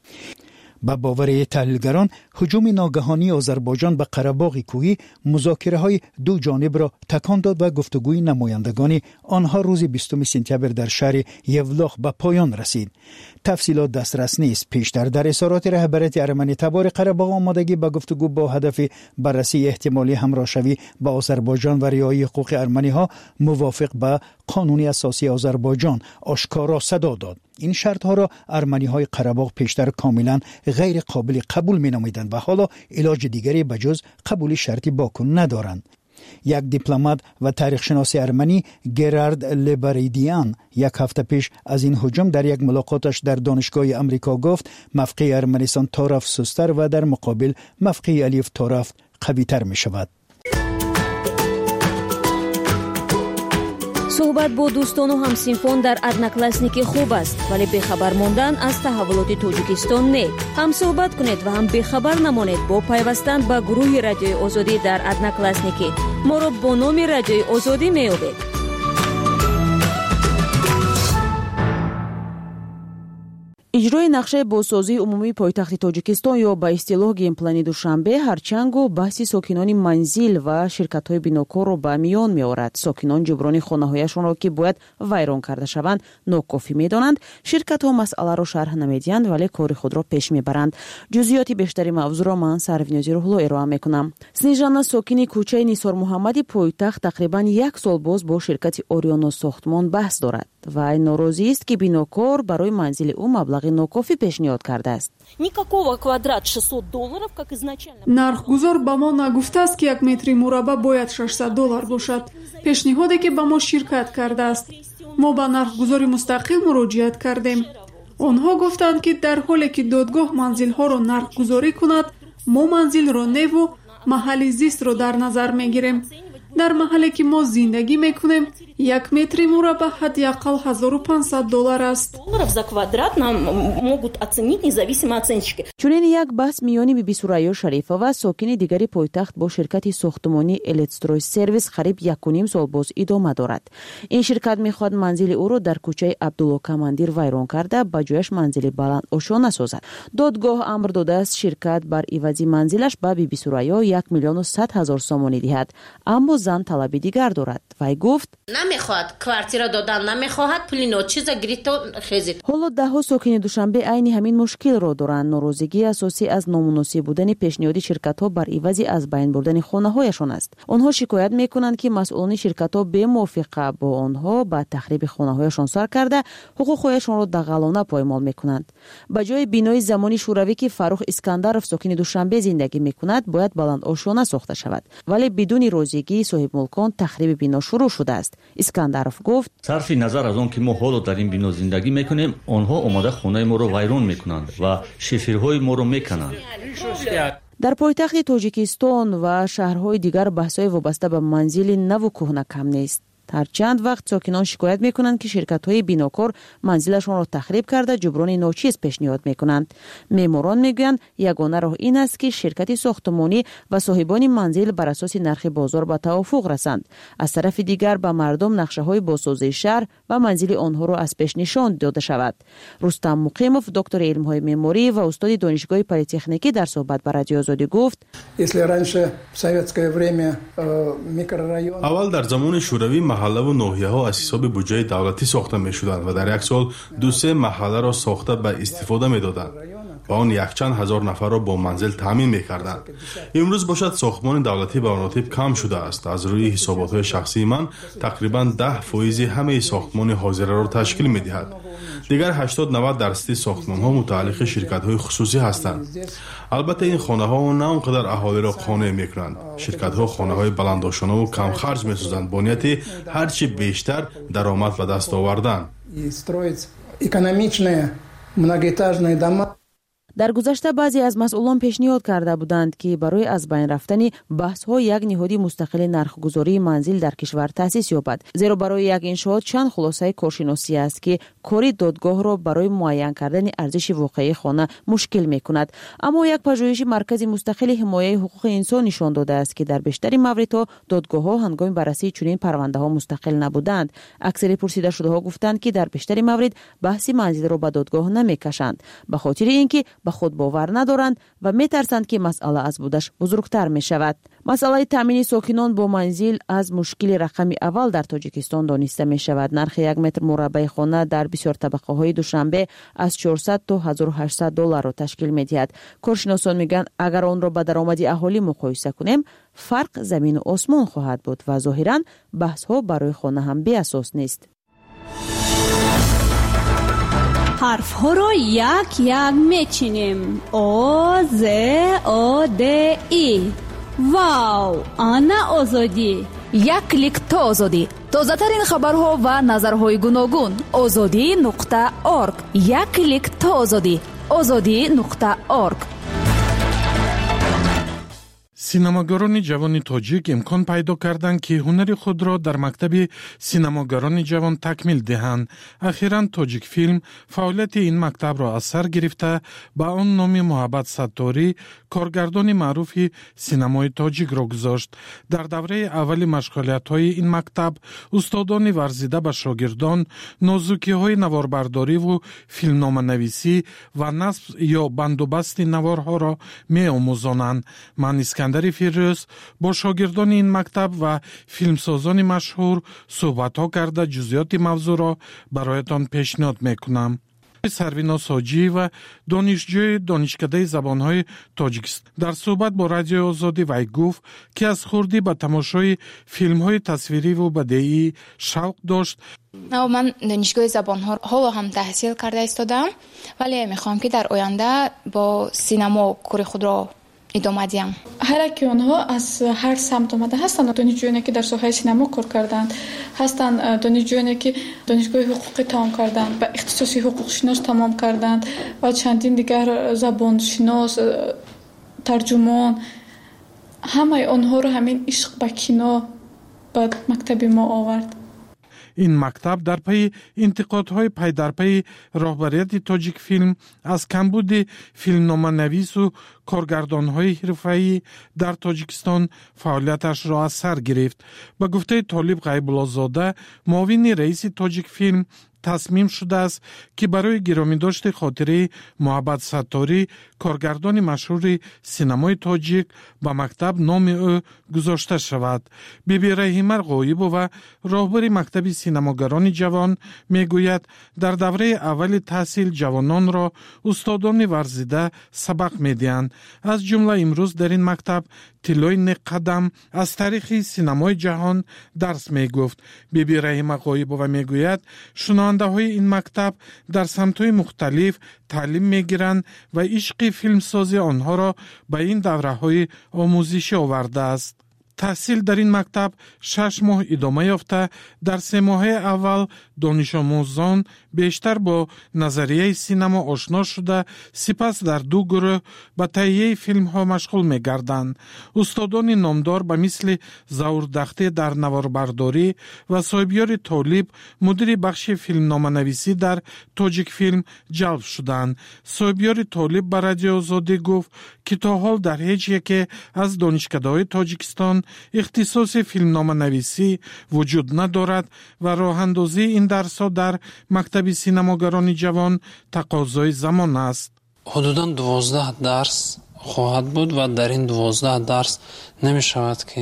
با باور تحلیلگران هجوم ناگهانی آذربایجان به قره‌باغ کوهی مذاکره‌های دو جانب را تکان داد و گفتگوی نمایندگان آنها روز 20 سپتامبر در شهر یولاخ به پایان رسید. تفصیلات دسترس نیست. پیشتر در اظهارات رهبریت ارمنی تبار قره‌باغ آمادگی به گفتگو با هدف بررسی احتمالی همراهشوی با آذربایجان و رعایت حقوق ارمنی‌ها موافق به قانون اساسی آذربایجان آشکارا صدا داد. این شرط‌ها را ارمنی‌های قره‌باغ پیشتر کاملاً غیر قابل قبول می‌نمودند و حالا علاج دیگری بجز قبول شرطی باکو ندارند. یک دیپلمات و تاریخشناس ارمنی گرارد لبریدیان یک هفته پیش از این هجوم در یک ملاقاتش در دانشگاه امریکا گفت موقع ارمنستان طرف سستر و در مقابل موقع الیف طرف قوی‌تر می‌شود. صحبت با دوستان و همسینفون در ادناکلاسنیکی خوب است، ولی بخبر موندن از تحولات توجیکستان نه. هم صحبت کنید و هم بخبر نمانید با پیوستن به گروه رادیوی آزادی در ادناکلاسنیکی. ما را با نام رادیوی آزادی می‌یابید. اجرای نقشه بازسازی عمومی پایتخت تاجیکستان یا به اصطلاح گیم پلن دوشنبه هرچند بحث ساکنان منزل و شرکت‌های بیناکار را به میان می‌آورد. ساکنان جبران خانه‌هایشان را که باید ویران کرده شوند ناکافی می‌دانند. شرکت‌ها مسئله را شرح نمی‌دهند ولی کار خود را پیش می‌برند. جزئیات بیشتری موضوع را من سروینازی روحلو ارائه می‌کنم. سنیژانا ساکن کوچه نیسار محمدی پایتخت تقریباً یک سال باز با شرکت اوریانا ساختمان بحث دارد و ناراضی است که بیناکار برای منزل او مبلغ ناکافی پیشنهاد کرده است. нархгузор ба мо нагуфта аст ки 1 метри мурабба бояд $600 бошад. пешниҳоде ки ба мо ширкат кардааст. мо ба нархгузори мустақил муроҷиат кардем. онҳо гуфтанд ки дар ҳоле ки додгоҳ манзилҳоро нархгузорӣ кунад, мо манзилро неву маҳалли зистро дар назар мегирем. дар маҳалле ки мо зиндагӣ мекунем 1 метри мурабба ҳадди ақал $1500 аст. чунин як баҳс миёни биби Сурайё Шарифова сокини дигари пойтахт бо ширкати сохтмонӣ Электстрой сервис қариб 1.5 сол боз идома дорад. ин ширкат мехоҳад манзили ӯро дар кӯчаи Абдулло Камандир вайрон карда ба ҷояш манзили баланд ошона созад. додгоҳ амр додааст ширкат бар ивази манзилаш ба биби Сурайё 1 миллион 100 ҳазор сомонӣ диҳад. аммо зан талаби дигар дорад. вай гуфт намехоҳад квартира додан намехоҳад пули ночиза гирито хезид. ҳоло даҳҳо сокини Душанбе айни ҳамин мушкилро доранд. норозигии асосӣ аз номуносиб будани пешниҳоди ширкатҳо бар ивази аз байн бурдани хонаҳояшон аст. онҳо шикоят мекунанд ки масъулони ширкатҳо бемувофиқа бо онҳо ба тахриби хонаҳояшон сар карда ҳуқуқҳояшонро дағалона поймол мекунанд. ба ҷои бинои замони шӯравӣ ки Фаррух Искандаров сокини Душанбе зиндагӣ мекунад бояд баландошона сохта шавад, вале бидуни розигии соҳибмулкон тахриби бино шурӯъ шудааст. Искандаров гуфт сарфи назар аз он ки мо ҳоло дар ин бино зиндагӣ мекунем, онҳо омода хонаи моро вайрон мекунанд ва шифрҳои моро мекананд. дар пойтахти Тоҷикистон ва шаҳрҳои дигар баҳсҳои вобаста ба манзили наву кӯҳна кам нест. ҳар чанд вақт сокинон шикоят мекунанд ки ширкатҳои бинокор манзилашонро тахриб карда ҷуброни ночиз пешниҳод мекунанд. меъморон мегӯянд ягона роҳ ин аст ки ширкати сохтмонӣ ва соҳибони манзил бар асоси нархи бозор ба тавофуқ расанд. аз тарафи дигар ба мардум нақшаҳои бозсозии шаҳр ва манзили онҳоро аз пеш нишон дода шавад. Рустам Муқимов доктори илмҳои меъморӣ ва устоди донишгоҳи политехникӣ дар суҳбат ба Радиои Озодӣ гуфт аввал дар замони шӯравӣ маҳаллаву ноҳияҳо аз ҳисоби буҷаи давлатӣ сохта мешуданд ва дар як сол 2-3 маҳалларо сохта ба истифода медоданд ва он якчанд ҳазор нафарро бо манзил таъмин мекарданд. имрӯз бошад сохтмони давлатӣ ба онотиб кам шудааст. аз рӯи ҳисоботҳои шахсии ман тақрибан 10% ҳамаи сохтмони ҳозираро ташкил медиҳад. дигар 80-90% сохтмонҳо мутааллиқи ширкатҳои хусусӣ ҳастанд. албатта ин хонаҳо на он қадар аҳолиро қонеъ мекунанд. ширкатҳо хонаҳои баландошонаву камхарҷ месозанд бо нияти ҳарчи бештар даромад ба даст овардан. дар гузашта баъзе аз масъулон пешниҳод карда буданд ки барои аз байн рафтани баҳсҳо як ниҳоди мустақили нархгузории манзил дар кишвар таъсис ёбад. зеро барои як иншоот чанд хулосаи коршиносӣ аст ки кори додгоҳро барои муайян кардани арзиши воқеии хона мушкил мекунад. аммо як пажӯҳиши маркази мустақили ҳимояи ҳуқуқи инсон нишон додааст ки дар бештари мавридҳо додгоҳҳо ҳангоми баррасии чунин парвандаҳо мустақил набуданд. аксари пурсидашудаҳо гуфтанд ки дар бештари маврид баҳси манзилро ба додгоҳ намекашанд ба хотири ин ки ба худ бовар надоранд ва метарсанд ки масъала аз будаш бузургтар мешавад. масъалаи таъмини сокинон бо манзил аз мушкили рақами аввал дар Тоҷикистон дониста мешавад. нархи 1 метр мураббаи хона дар бисёртабақаҳои Душанбе аз $400 то $1800 ташкил медиҳад. коршиносон мегӯянд агар онро ба даромади аҳолӣ муқоиса кунем, фарқ замину осмон хоҳад буд ва зоҳиран баҳсҳо барои хона ҳам беасос нест. ҳарфҳоро як мечинем. о з о д и. вау, ана озодӣ. як клик то озодӣ. тозатарин хабарҳо ва назарҳои гуногун. ozodi.org. як клик то озодӣ. ozodi.org. синамогарони ҷавони тоҷик имкон пайдо карданд ки ҳунари худро дар мактаби синамогарони ҷавон такмил диҳанд. Ахиран Тоҷик филм фаъолияти ин мактабро аз сар гирифта ба он номи Муҳаббат Сатторӣ, коргардони маъруфи синамои тоҷикро гузошт. Дар давраи аввали машғулиятҳои ин мактаб устодони варзида ба шогирдон нозукиҳои наворбардориву филмноманависӣ ва насб ё бандубасти наворҳоро меомӯзонанд. Ман Искандари Фирӯз бо шогирдони ин мактаб ва филмсозони машҳур суҳбатҳо карда ҷузъиёти мавзӯъро бароятон пешниҳод мекунам. Сарвинос Ҳоҷиева, донишҷӯи донишкадаи забонҳои Тоҷикистон, дар суҳбат бо Радиои Озодӣ вай гуфт, ки аз хурдӣ ба тамошои филмҳои тасвириву бадеӣ шавқ дошт. ман донишгоҳи забонҳо ҳоло ҳам таҳсил карда истодам, вале мехоҳам ки дар оянда бо синамо кори худро идома диҳам. ҳар яки онҳо аз ҳар самт омада ҳастанд. донишҷӯёне ки дар соҳаи синамо кор карданд, ҳастанд донишҷӯёне ки донишгоҳи ҳуқуқӣ тамом карданд, ба ихтисоси ҳуқуқшинос тамом карданд ва чандин дигар забоншинос, тарҷумон. ҳамаи онҳоро ҳамин ишқ ба кино ба мактаби мо овард. ин мактаб дар пайи интиқодҳои пайдарпайи роҳбарияти Тоҷик филм аз камбуди филмноманавису коргардонҳои ҳирфаӣ дар Тоҷикистон фаъолияташро аз сар гирифт. Ба гуфтаи Толиб Ғайбуллозода, муовини раиси Тоҷик филм, тасмим шудааст ки барои гиромидошти хотираи Муҳаббат Сатторӣ, коргардони машҳури синамои тоҷик, ба мактаб номи ӯ гузошта шавад. Биби Раҳима Ғоибова, роҳбари мактаби синамогарони ҷавон, мегӯяд, дар давраи аввали таҳсил ҷавононро устодони варзида сабақ медиҳанд. Аз ҷумла имрӯз дар ин мактаб Тиллои Неққадам аз таърихи синамои ҷаҳон дарс мегуфт. Биби Раҳима Ғоибова мегӯяд, шунавандаҳои ин мактаб дар самтҳои мухталиф таълим мегиранд ва ишқи филмсозӣ онҳоро ба ин давраҳои омӯзишӣ овардааст. таҳсил дар ин мактаб 6 моҳ идома ёфта, дар 3 моҳаи аввал донишомӯзон бештар бо назарияи синамо ошно шуда, сипас дар 2 гурӯҳ ба таҳияи филмҳо машғул мегарданд. Устодони номдор ба мисли Заур-Дахтӣ дар наворбардорӣ ва Соҳибёри Толиб, мудири бахши филмноманависӣ дар Тоҷик филм ҷалб шуданд. Соҳибёри Толиб ба Радиои Озодӣ гуфт, ки то ҳол дар ҳеҷ яке аз донишкадаҳои Тоҷикистон ихтисоси филмноманависӣ вуҷуд надорад ва роҳандозии ин дарсҳо дар мактаби синамогарони ҷавон тақозои замон аст. ҳудудан 12 дарс хоҳад буд ва дар ин 12 дарс намешавад ки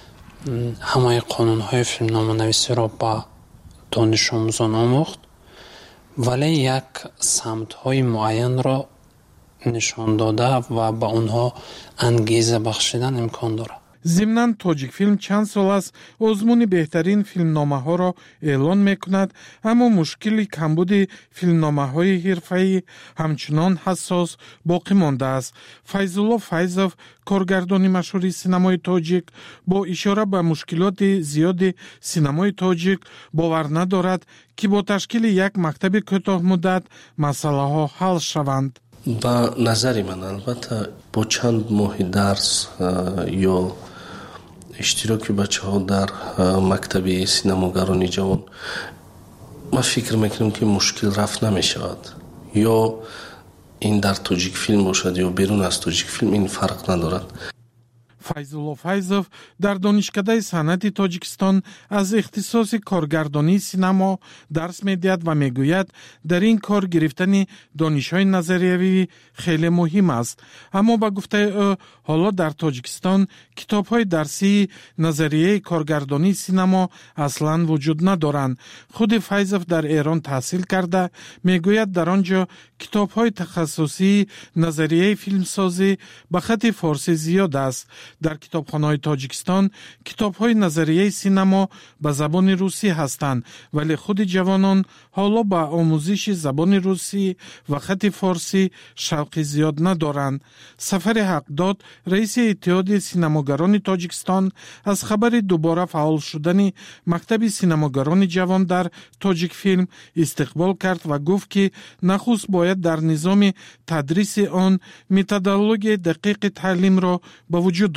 ҳамаи қонунҳои филмноманависиро ба донишомӯзон омӯхт, вале як самтҳои муайянро нишон дода ва ба онҳо ангеза бахшидан имкон дорад. Зимнан Тоҷик филм чанд сол аст озмуни беҳтарин филмномаҳоро эълон мекунад, аммо мушкили камбуди филмномаҳои ҳирфаӣ ҳамчунон ҳассос боқӣ мондааст. Файзулло Файзов, коргардони машҳури синамои тоҷик, бо ишора ба мушкилоти зиёди синамои тоҷик бовар надорад, ки бо ташкили як мактаби кӯтоҳмуддат масъалаҳо ҳал шаванд. ба назари ман албатта бо чанд моҳи дарс ё иштироки бачаҳо дар мактаби синамогарони ҷавон, ман фикр мекунам ки мушкил рафт намешавад. ё ин дар Тоҷик филм бошад ё берун аз Тоҷик филм, ин фарқ надорад. Файзулло Файзов дар донишкадаи санъати Тоҷикистон аз ихтисоси коргардонии синамо дарс медиҳад ва мегӯяд, дар ин кор гирифтани донишҳои назариявӣ хеле муҳим аст. Аммо ба гуфтаи ӯ, ҳоло дар Тоҷикистон китобҳои дарсии назарияи коргардонии синамо аслан вуҷуд надоранд. Худи Файзов дар Эрон таҳсил карда, мегӯяд, дар он ҷо китобҳои тахассусии назарияи филмсозӣ ба хати форсӣ зиёд аст. Дар китобхонаҳои Тоҷикистон китобҳои назарияи синамо ба забони русӣ ҳастанд, вале худи ҷавонон ҳоло ба омӯзиши забони русӣ ва хати форсӣ шавқи зиёд надоранд. Сафари Ҳақдод, раиси иттиҳоди синамогарони Тоҷикистон, аз хабари дубора фаъол шудани мактаби синамогарони ҷавон дар Тоҷик филм истиқбол кард ва гуфт, ки нахуст бояд дар низоми тадриси он методологияи дақиқи таълимро ба вуҷуд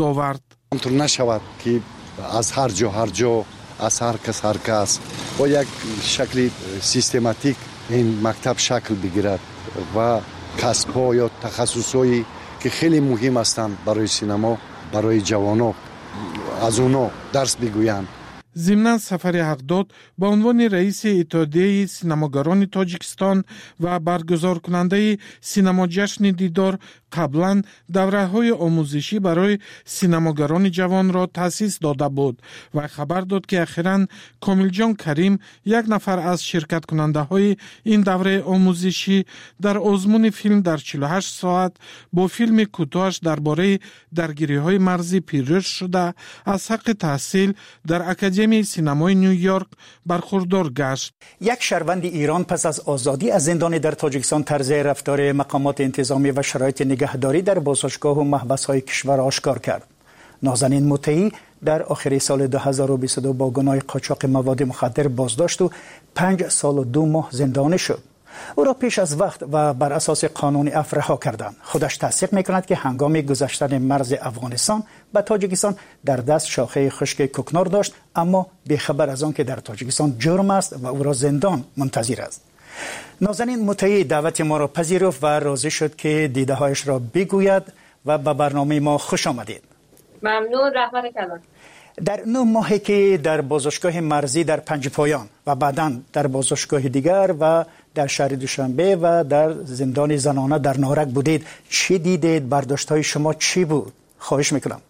آورد. اونطور نشود که از هر جا از هر کس با یک شکل سیستماتیک این مکتب شکل بگیرد و کسب‌ها یا تخصصایی که خیلی مهم هستند برای سینما، برای جوانان، از اونا درس بگویند. ضمن سفر حقداد به عنوان رئیس اتحادیه سینماگران تاجیکستان و برگزار کننده سینما جشن دیدار قبلا دوره‌های آموزشی برای سینماگران جوان را تأسیس داده بود و خبر داد که اخیراً کامل جان کریم یک نفر از شرکت کننده های این دوره آموزشی در آزمون فیلم در 48 ساعت با فیلم کوتاهش درباره درگیری های مرزی پیروز شده از حق تحصیل در اکادمی سینمای نیویورک برخوردار گشت. یک شهروند ایران پس از آزادی از زندان در تاجیکستان طرز رفتار مقامات انتظامی و شرایط نگهداری در بازداشتگاه و محبس‌های کشور آشکار کرد. نازنین مطیعی در آخر سال 2022 با گناه قاچاق مواد مخدر بازداشت و 5 سال و 2 ماه زندانی شد. او را پیش از وقت و بر اساس قانون عفو رها کردند. خودش تصدیق می‌کند که هنگام گذشتن مرز افغانستان به تاجیکستان در دست شاخه خشک کوکنار داشت، اما بی‌خبر از آن که در تاجیکستان جرم است و او را زندان منتظر است. نازنین مطیعی دعوت ما را پذیرفت و راضی شد که دیده‌هایش را بگوید و به برنامه ما خوش آمدید. ممنون. رحمت کلان. در 9 ماهی که در بازداشتگاه مرزی در پنجپایان و بعداً در بازداشتگاه دیگر و در شهر دوشنبه و در زندان زنانه در نارک بودید، چی دیدید؟ برداشت‌های شما چی بود؟ خواهش میکنم.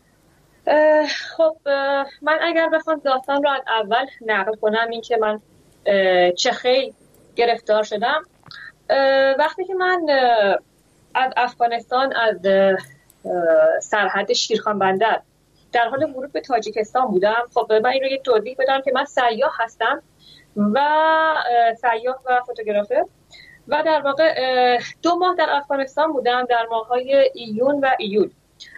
خب من اگر بخوام داستان را از اول نقل کنم، این که من چه خیلی گرفتار شدم وقتی که من از افغانستان از سرحد شیرخان بندر در حال ورود به تاجیکستان بودم. خب من این رو یک توضیح بدم که من سیاح هستم و سیاح و فوتوگرافر و در واقع 2 ماه در افغانستان بودم، در ماه‌های ایون و ایول.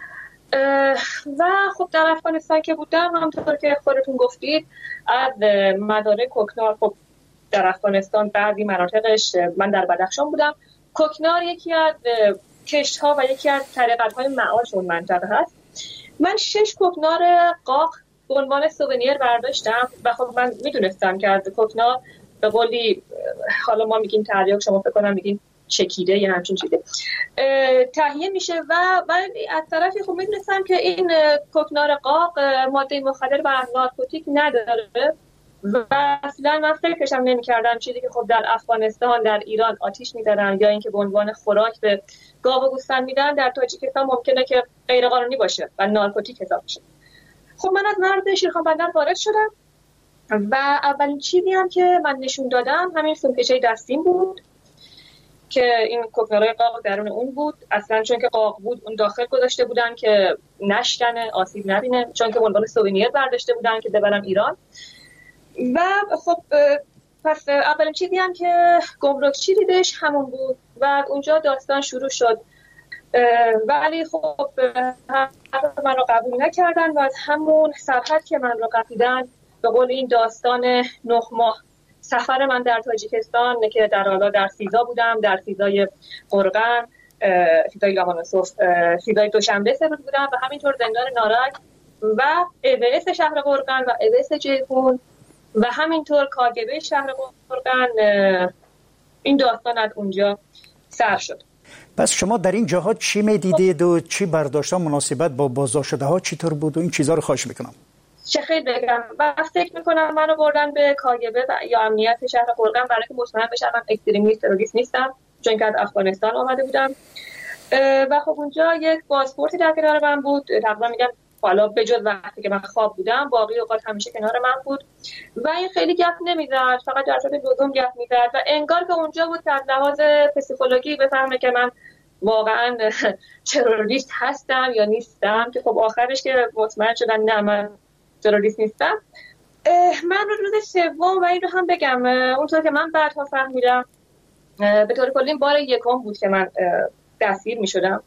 و خب در افغانستان که بودم، همونطور که خودتون گفتید، از مزارع کوکنار، خب در افغانستان بعضی مناطقش، من در بدخشان بودم، کوکنار یکی از کشت‌ها و یکی از طریقت‌های معاش اون منطقه هست. من 6 کوکنار قاق به عنوان سوونیر برداشتم و خب من میدونستم که از کوکنار به قولی، حالا ما میگیم تریاک، شما فکر کنم میگین چکیده یا همچین چیزی، تهیه میشه و از طرفی خب میدونستم که این کوکنار قاق ماده مخدر و نارکوتیک نداره و اصلا من فکرشم نمی‌کردم چیزی که خب در افغانستان، در ایران آتیش می‌زدن یا اینکه به عنوان خوراک به گاو و گوسفند میدن، در تاجیکستان ممکنه که غیر قانونی باشه و نارکوتیک حساب بشه. خب من از مرز شیرخان بندر وارد شدم و اولین چیزی هم که من نشون دادم همین سومکشه دستیم بود که این کوکنارای قاق درون اون بود. اصلا چون که قاق بود اون داخل گذاشته بودن که نشکنه، آسیب نبینه، چون که به عنوان سوونیر برداشته بودن که ببرم ایران. و خب پس اولین چیزی هم که گمرکچی دیدش همون بود و اونجا داستان شروع شد. ولی خب من رو قبول نکردن و از همون سرحد که من رو قپیدن، به قول این داستان 9 ماه سفر من در تاجیکستان که در حالا در سیزا بودم، در سیزای قرغن، سیزای لاهانوسوف، سیزای دوشنبه سپید بودم و همینطور زندان نارک و اوس شهر قرغن و اوس جیهون و همینطور کاگبه شهر قرغن. این داستان از اونجا سر شد. پس شما در این جاها چی میدیدید و چی برداشت مناسبت با بازداشت شده ها چطور بود و این چیزها رو خواهش میکنم. چه خیلی بگم و فکر میکنم منو بردن به کاگبه و یا امنیت شهر قرغن برای که مطمئن بشم من اکستریمیست تروریست نیستم، چون که از افغانستان آمده بودم. و خب اونجا یک پاسپورتی در کنار من بود، تقریبا میگم حالا بجز وقتی که من خواب بودم باقی اوقات همیشه کنار من بود و این خیلی گپ نمیزد، فقط در صورت لزوم گپ میزد و انگار که اونجا بود که از لحاظ پسیکولوژی بفهمه که من واقعا تروریست هستم یا نیستم، که خب آخرش که مطمئن شدن نه من تروریست نیستم. من روز سوم و این رو هم بگم اونطور که من بعدها فهمیدم به طور کلی بار یکم بود که من دستگیر میشدم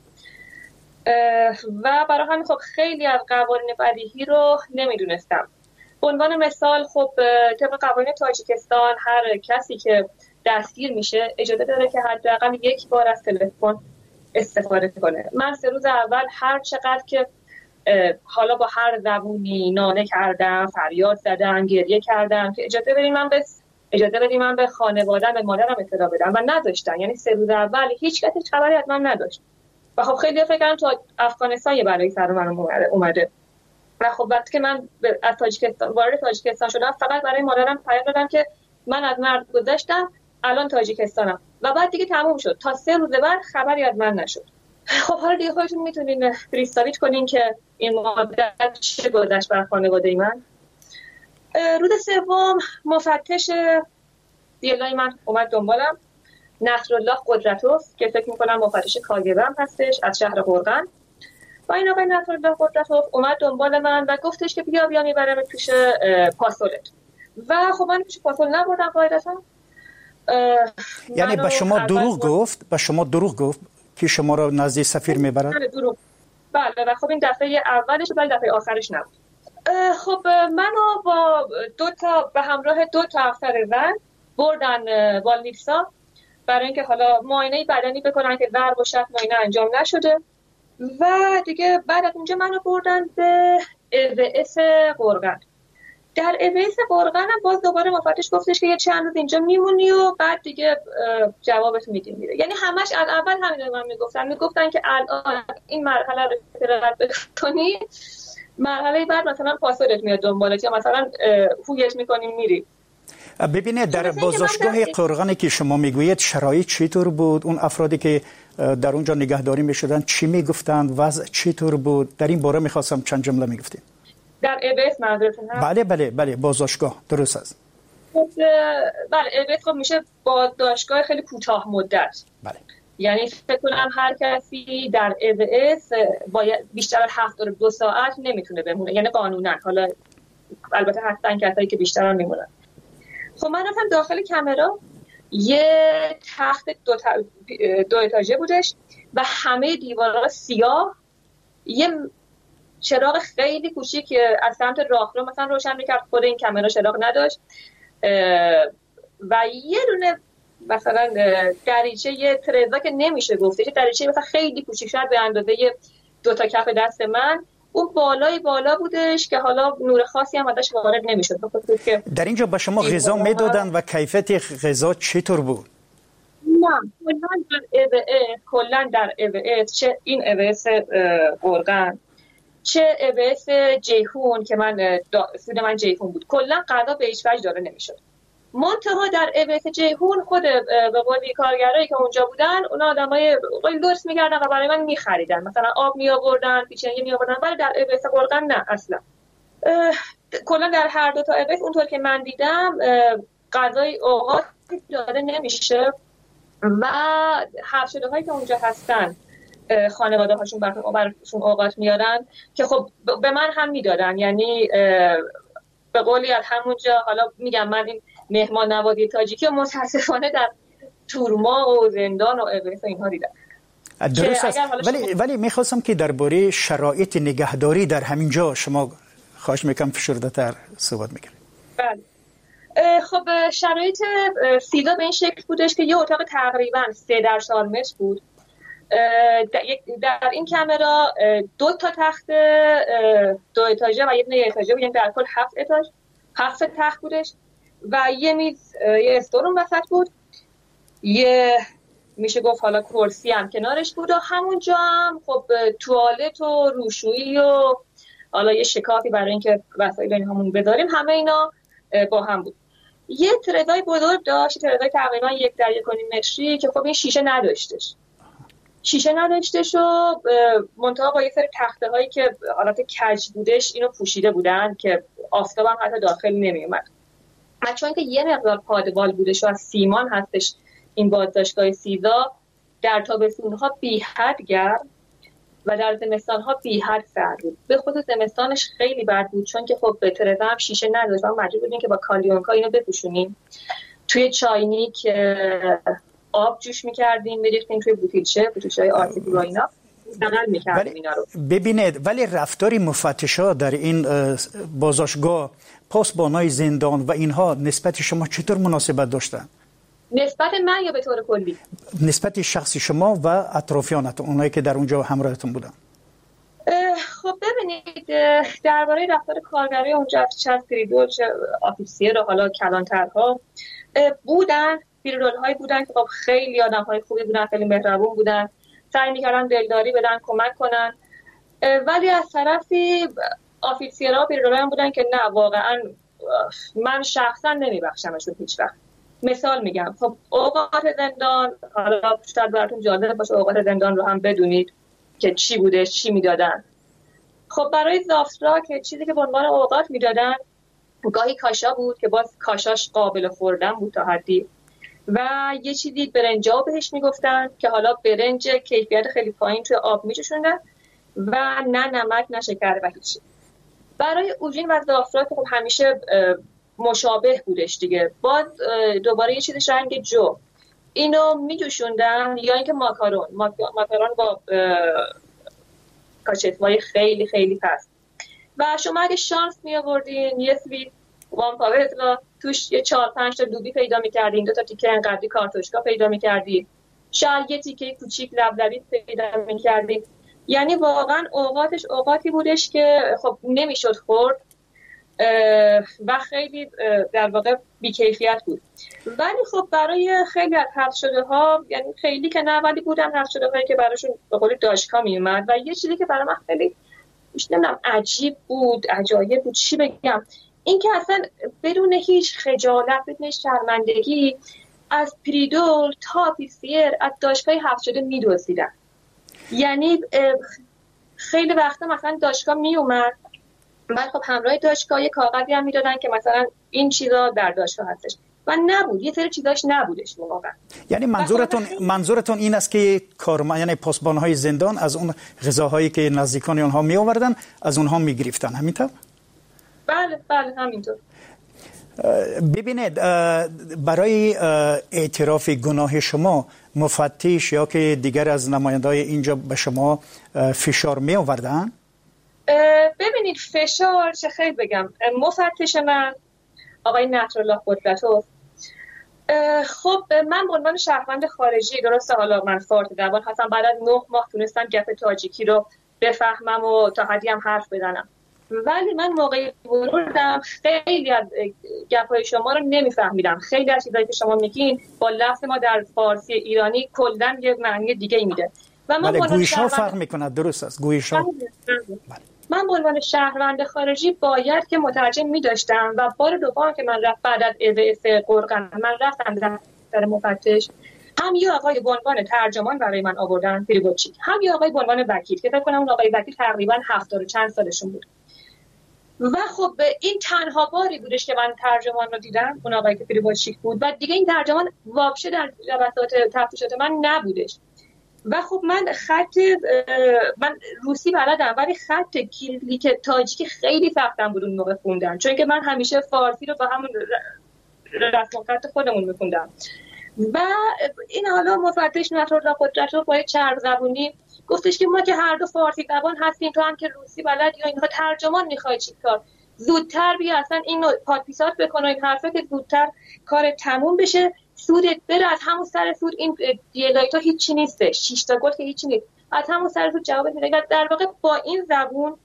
و برای همین خب خیلی از قوانین بدیهی رو نمیدونستم. به عنوان مثال خب طبق قوانین تاجیکستان هر کسی که دستگیر میشه اجازه داره که حداقل 1 بار از تلفن استفاده کنه. من 3 روز اول هر چقدر که حالا با هر زبونی ناله کردم، فریاد زدم، گریه کردم که اجازه بدید من به خانواده‌ام، به مادرم اطلاع بدم و نذاشتن. یعنی 3 روز اول هیچ کسی خبری از من نداشت و خب خیلی فکر کردن تو افغانستان یه بلایی سر من اومده و خب وقتی که من از تاجیکستان وارد تاجیکستان شدم فقط برای مادرم پیام دادم که من از مرز گذشتم، الان تاجیکستانم و بعد دیگه تموم شد. تا 3 روز بعد خبری از من نشد. خب حالا دیگه خودتون میتونین ریستاریت کنین که این مدت چه گذشت بر خانواده من. روز سوم مفتش دیلای من اومد دنبالم، نصرالله قدرتوف که فکر میکنم مفتش کاگبه هم هستش از شهر قرغن. و این آقای نصرالله قدرتوف اومد دنبال من و گفتش که بیا میبرم پیش پاسولت. و خب من پیش پاسول نبردم قاعدتا. یعنی به شما دروغ گفت که شما رو نزد سفیر میبرد؟ بله و خب این دفعه اولش ولی دفعه آخرش نبود. خب منو با به همراه 2 افسر زن بردن والنیتسا برای اینکه حالا معاینه بدنی بکنن که ضرب و شتم معاینه انجام نشده و دیگه بعد از اونجا منو بردن به EVS قرغن. در EVS قرغن هم باز دوباره مفتش گفتش که یه چند روز اینجا میمونی و بعد دیگه جوابت میدیم میره. یعنی همش اول همین من میگفتن که الان این مرحله رو رد بکنی، مرحله بعد مثلا پاسولت میاد دنبالت یا مثلا هویت میکنیم میری. ببینید در بازداشتگاه قرغنی که شما میگویید شرایط چطور بود؟ اون افرادی که در اونجا نگهداری میشدن چی میگفتند؟ وضع چطور بود؟ در این باره میخواستم چند جمله میگفتید. در EVS منظورتون هست؟ بله بازداشتگاه درست است. بله EVS خب میشه بازداشتگاه خیلی کوتاه مدت. بله. یعنی فکر کنم هر کسی در EVS باید بیشتر از 72 ساعت نمیتونه بمونه، یعنی قانونا. حالا البته هستن کسایی که بیشتر هم میمونن. خب من رفتم داخل کامرا، یه تخت 2 اتاژه بودش و همه دیوارها سیاه، یه چراغ خیلی کوچیک که از سمت راهرو مثلا روشن میکرد، خود این کامرا چراغ نداشت و یه دونه مثلا دریچه، یه ترزا که نمیشه گفتش، دریچه مثلا خیلی کوچیک شد به اندازه 2 تا کف دست من، اون بالا بودش که حالا نور خاصی هم ازش وارد نمیشد. در اینجا به شما غذا میدادن و کیفیت غذا چطور بود؟ نه کلا در EVS چه این EVS قرغن چه EVS جیهون که سود من جیهون بود، کلا غذا به هیچ وجه داده نمیشد. منتها در EVS جیهون خود به قولی کارگرایی که اونجا بودن، اونا آدمای لوس می‌گردن و برای من می‌خریدن، مثلا آب می‌آوردن، پیچنگی می‌آوردن، ولی در EVS قرغن نه اصلا. کلا در هر 2 تا EVS اونطور که من دیدم غذای اوقات داده نمیشه و حبس شده‌هایی که اونجا هستن خانواده هاشون براشون اوقات میارن که خب به من هم میدادن. یعنی به قولی از همونجا، حالا میگم من این مهمان نوازی تاجیکی و متاسفانه در تورما و زندان و EVS و اینها دیدم. درست است. ولی میخواستم که درباره شرایط نگهداری در همین جا شما خواهش میکنم فشرده‌تر صحبت میکنید. بله. خب شرایط سیدا به این شکل بودش که یه اتاق تقریبا 3 در 4 متر بود. در این کامرا 2 تا تخت 2 اتاژه و یه اتاژه بود، یعنی در کل 7 تخت بودش و یه میز، یه استورون وسط بود، یه میشه گفت حالا کرسی هم کنارش بود و همونجا هم خب توالت و روشویی و حالا یه شکافی برای اینکه وسایل اینهامون بذاریم، همه اینا با هم بود. یه ترزای بزرگ داشت، ترزای تقریبا 1 در 1.5 متری که خب این شیشه نداشتش و منتها با یه سری تخته هایی که حالت کج بودش اینو پوشیده بودن که آفتاب هم حتی داخل نمی اومد. چون که یه مقدار پادوال بودش و از سیمان هستش این بازداشتگاه سیدا، در تابستون‌ها بی حد گرم و در زمستان‌ها بی حد سرد بود. به خصوص زمستانش خیلی بد بود چون که خب ترزا هم شیشه نداشت و مجبور بودیم که با کالیونکا اینو بپوشونیم. توی چاینیک آب جوش می‌کردیم، می‌ریختیم توی بوتیلچه‌های آرتیفی و اینا استعمال می‌کردیم اینا رو. ببینید ولی رفتار مفتشا در این بازداشتگاه، پاسبانای زندان و اینها نسبت شما چطور مناسبت داشتن؟ نسبت من یا به طور کلی؟ نسبت شخصی شما و اطرافیانتون، اونایی که در اونجا همراهتون بودن. خب ببینید درباره رفتار کارگرای اونجا چه پریدول چه آفیسیر و حالا کلانترها بودن، پریدول هایی بودن که خب خیلی آدم های خوبی بودن، خیلی مهربون بودن، سعی میکردن دلداری بدن، کمک کنن. ولی از طرفی آفیسیرها پریدول هم بودن که نه واقعا من شخصا نمیبخشمشون هیچ وقت. مثال میگم، خب اوقات زندان، حالا شاید براتون جالب باشه اوقات زندان رو هم بدونید که چی بوده، چی میدادن. خب برای زافترا که چیزی که به عنوان اوقات میدادن گاهی کاشا بود که باز کاشاش قابل خوردن بود تا حدی، و یه چیزی برنجا بهش میگفتن که حالا برنج کیفیت خیلی پایین توی آب میچشوندن و نه نمک نه شکر و هیچ. برای اوژین و زافترا که خب همیشه مشابه بودش دیگه، باز دوباره یه چیزش رنگ جو، اینو میجوشوندن، یا اینکه ماکارون با کاچتوای خیلی خیلی پست. و شما اگه شانس می آوردین یه سویت وان پاور توش یه 4-5 تا دوبی پیدا می‌کردین، 2 تا تیکه انقدری کارتوشکا پیدا می‌کردین، شاید یه تیکه کوچیک لبلبی پیدا می‌کردین. یعنی واقعا اوقاتش اوقاتی بودش که خب نمیشد خورد و خیلی در واقع بی‌کیفیت بود. ولی خب برای خیلی از حذف شده ها، یعنی خیلی که نه ولی بودن حذف شده هایی که براشون به قول داشکا می اومد. و یه چیزی که برای من خیلی نمیدونم عجیب بود، عجایب بود، چی بگم، این که اصلا بدون هیچ خجالت، بدون هیچ شرمندگی از پریدول تا آفیسیر از داشکای حذف شده می‌دزدیدن. یعنی خیلی وقتا مثلا داشکا می اومد، بعد خب همراه داشکا یه کاغذی هم میدادن که مثلا این چیزا در داشکا هستش و نبود، یه سری چیزاش نبودش واقعا. یعنی منظورتون این است که یعنی پاسبان‌های زندان از اون غذاهایی که نزدیکان اونها می آوردن از اونها می گرفتن، همینطور؟ بله همینطور. ببینید برای اعتراف گناه شما مفتش یا که دیگر از نماینده‌های اینجا به شما فشار می آوردن؟ ببینید فشار چه خیلی بگم، مفتش من آقای نصرالله قدرتوف، خب من به عنوان شهروند خارجی، درسته حالا من فارت زبان هستم، بعد از 9 ماه تونستم گپ تاجیکی رو بفهمم و تا حدی هم حرف بزنم، ولی من موقعی ورودم خیلی از گپ‌های شما رو نمیفهمیدم. خیلی از چیزایی که شما میگین با لفظ ما در فارسی ایرانی کلاً یه معنی دیگه میده و من گویش‌ها فرق میکنه. درست است گویش‌ها. من به عنوان شهروند خارجی باید که مترجم می‌داشتم و بار دوم که من بعد از اذاعه قرقن من رفتم در مفتش، هم یه آقای به عنوان ترجمان برای من آوردن پریبوچی، هم یه آقای به عنوان وکیل که فکر کنم اون آقای وکیل تقریبا 70 و چند سالشون بود. و خب این تنها باری بودش که من ترجمان رو دیدم، اون آقای که پریبوچی بود و دیگه این ترجمان واپشه در جلسات تفتیشات من نبودش. و خب من روسی بلدم ولی خط کیریلیک تاجیکی خیلی سختم بود اون موقع خوندن، چون که من همیشه فارسی رو با همون رسم خط خودمون میخوندم. و این حالا مفتش نصرالله قدرتوف با چرب زبونی گفتش که ما که هر دو فارسی زبان هستیم، تو هم که روسی بلدی یا اینها ترجمان میخوای چیکار، زودتر بیا اصلا اینو پادپیسات بکن این حرفا که زودتر کار تموم بشه، سودت بره، از همون سر سود این دیلایت ها هیچی نیسته، 6 تا گل که هیچی نیست، از همون سر سود جواب میده. در واقع با این زبون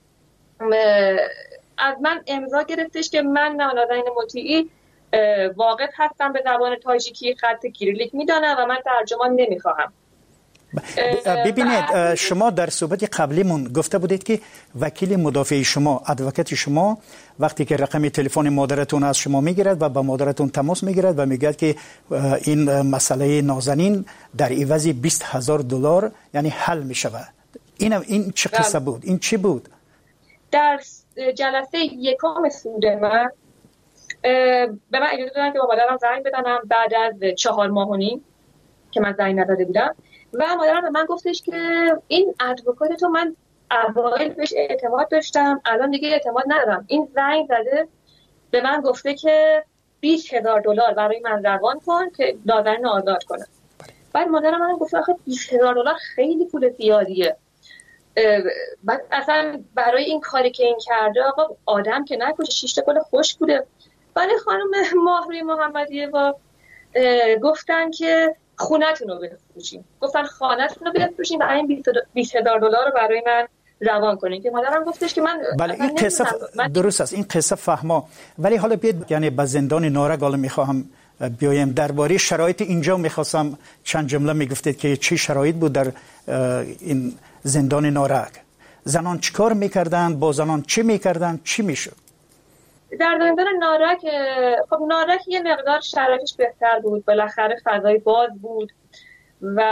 از من امضا گرفتش که من نالادین مطیعی واقف هستم به زبان تاجیکی، خط کیریلیک میدانم و من ترجمان نمیخواهم. ببینید شما در صحبت قبلیمون گفته بودید که وکیل مدافع شما، ادوکات شما وقتی که رقم تلفن مادرتون از شما میگیرد و با مادرتون تماس میگیرد و میگه که این مسئله نازنین در عوض $20,000 یعنی حل میشود، این چه قصه بود؟ این چی بود؟ در جلسه یکم سود من به من اجازه دادن که با مادرم زنگ بزنم بعد از 4 ماه و نیم که من زنگ نداده بودم و مادرم به من گفتش که این ادوکات تو من اوایل بهش اعتماد داشتم، الان دیگه اعتماد ندارم، این زنگ زده به من گفته که $20,000 برای من روان کن که نازنین آزاد کنم. بعد مادرم من گفت آخه $20,000 خیلی پول زیادیه، بعد اصلا برای این کاری که این کرده آقا آدم که نکشه، 6 تا گل خوش بوده. ولی خانم ماهروی محمدیه با گفتن که خونتون رو بفروشین، گفتن خانتون رو بفروشین و این $20,000 رو برای من روان کنیم که مادرم گفتش که من بله این قصه درست است، این قصه فهما. ولی حالا بیاد یعنی به زندان نارک حالا میخواهم بیایم درباره شرایط اینجا. میخواستم چند جمله میگفتید که چی شرایط بود در این زندان نارک؟ زنان چیکار میکردن؟ با زنان چی میکردن؟ چی میشد؟ در زندان نارک خب نارک یه مقدار شرایطش بهتر بود، بالاخره فضای باز بود و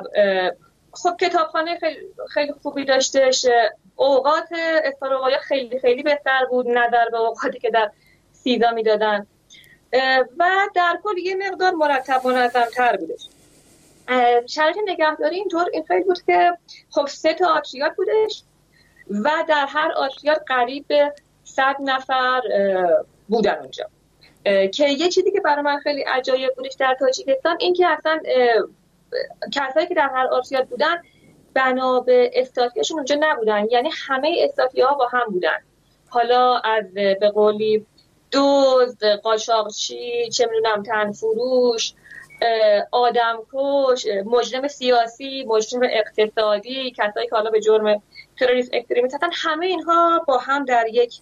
خب کتابخانه خیلی خوبی داشتش، اوقات استراحت خیلی خیلی بهتر بود نظر به اوقاتی که در سیدا میدادن و در کل یه مقدار مرتب منظم‌تر بودش. شرایط نگهداری این خیلی بود که خب 3 آتریات بودش و در هر آتریات قریب به 100 نفر بودن اونجا که یه چیزی که برای من خیلی عجایب بودش در تاجیکستان این که اصلا کسایی که در هر آتریات بودن بنا به استاتیاشون اونجا نبودن، یعنی همه استاتیاها با هم بودن، حالا از به قولی دزد، قاچاقچی، چه میدونم تنفروش، آدمکش، مجرم سیاسی، مجرم اقتصادی، کسایی که حالا به جرم تروریسم اکستریمیسم هستن، همه اینها با هم در یک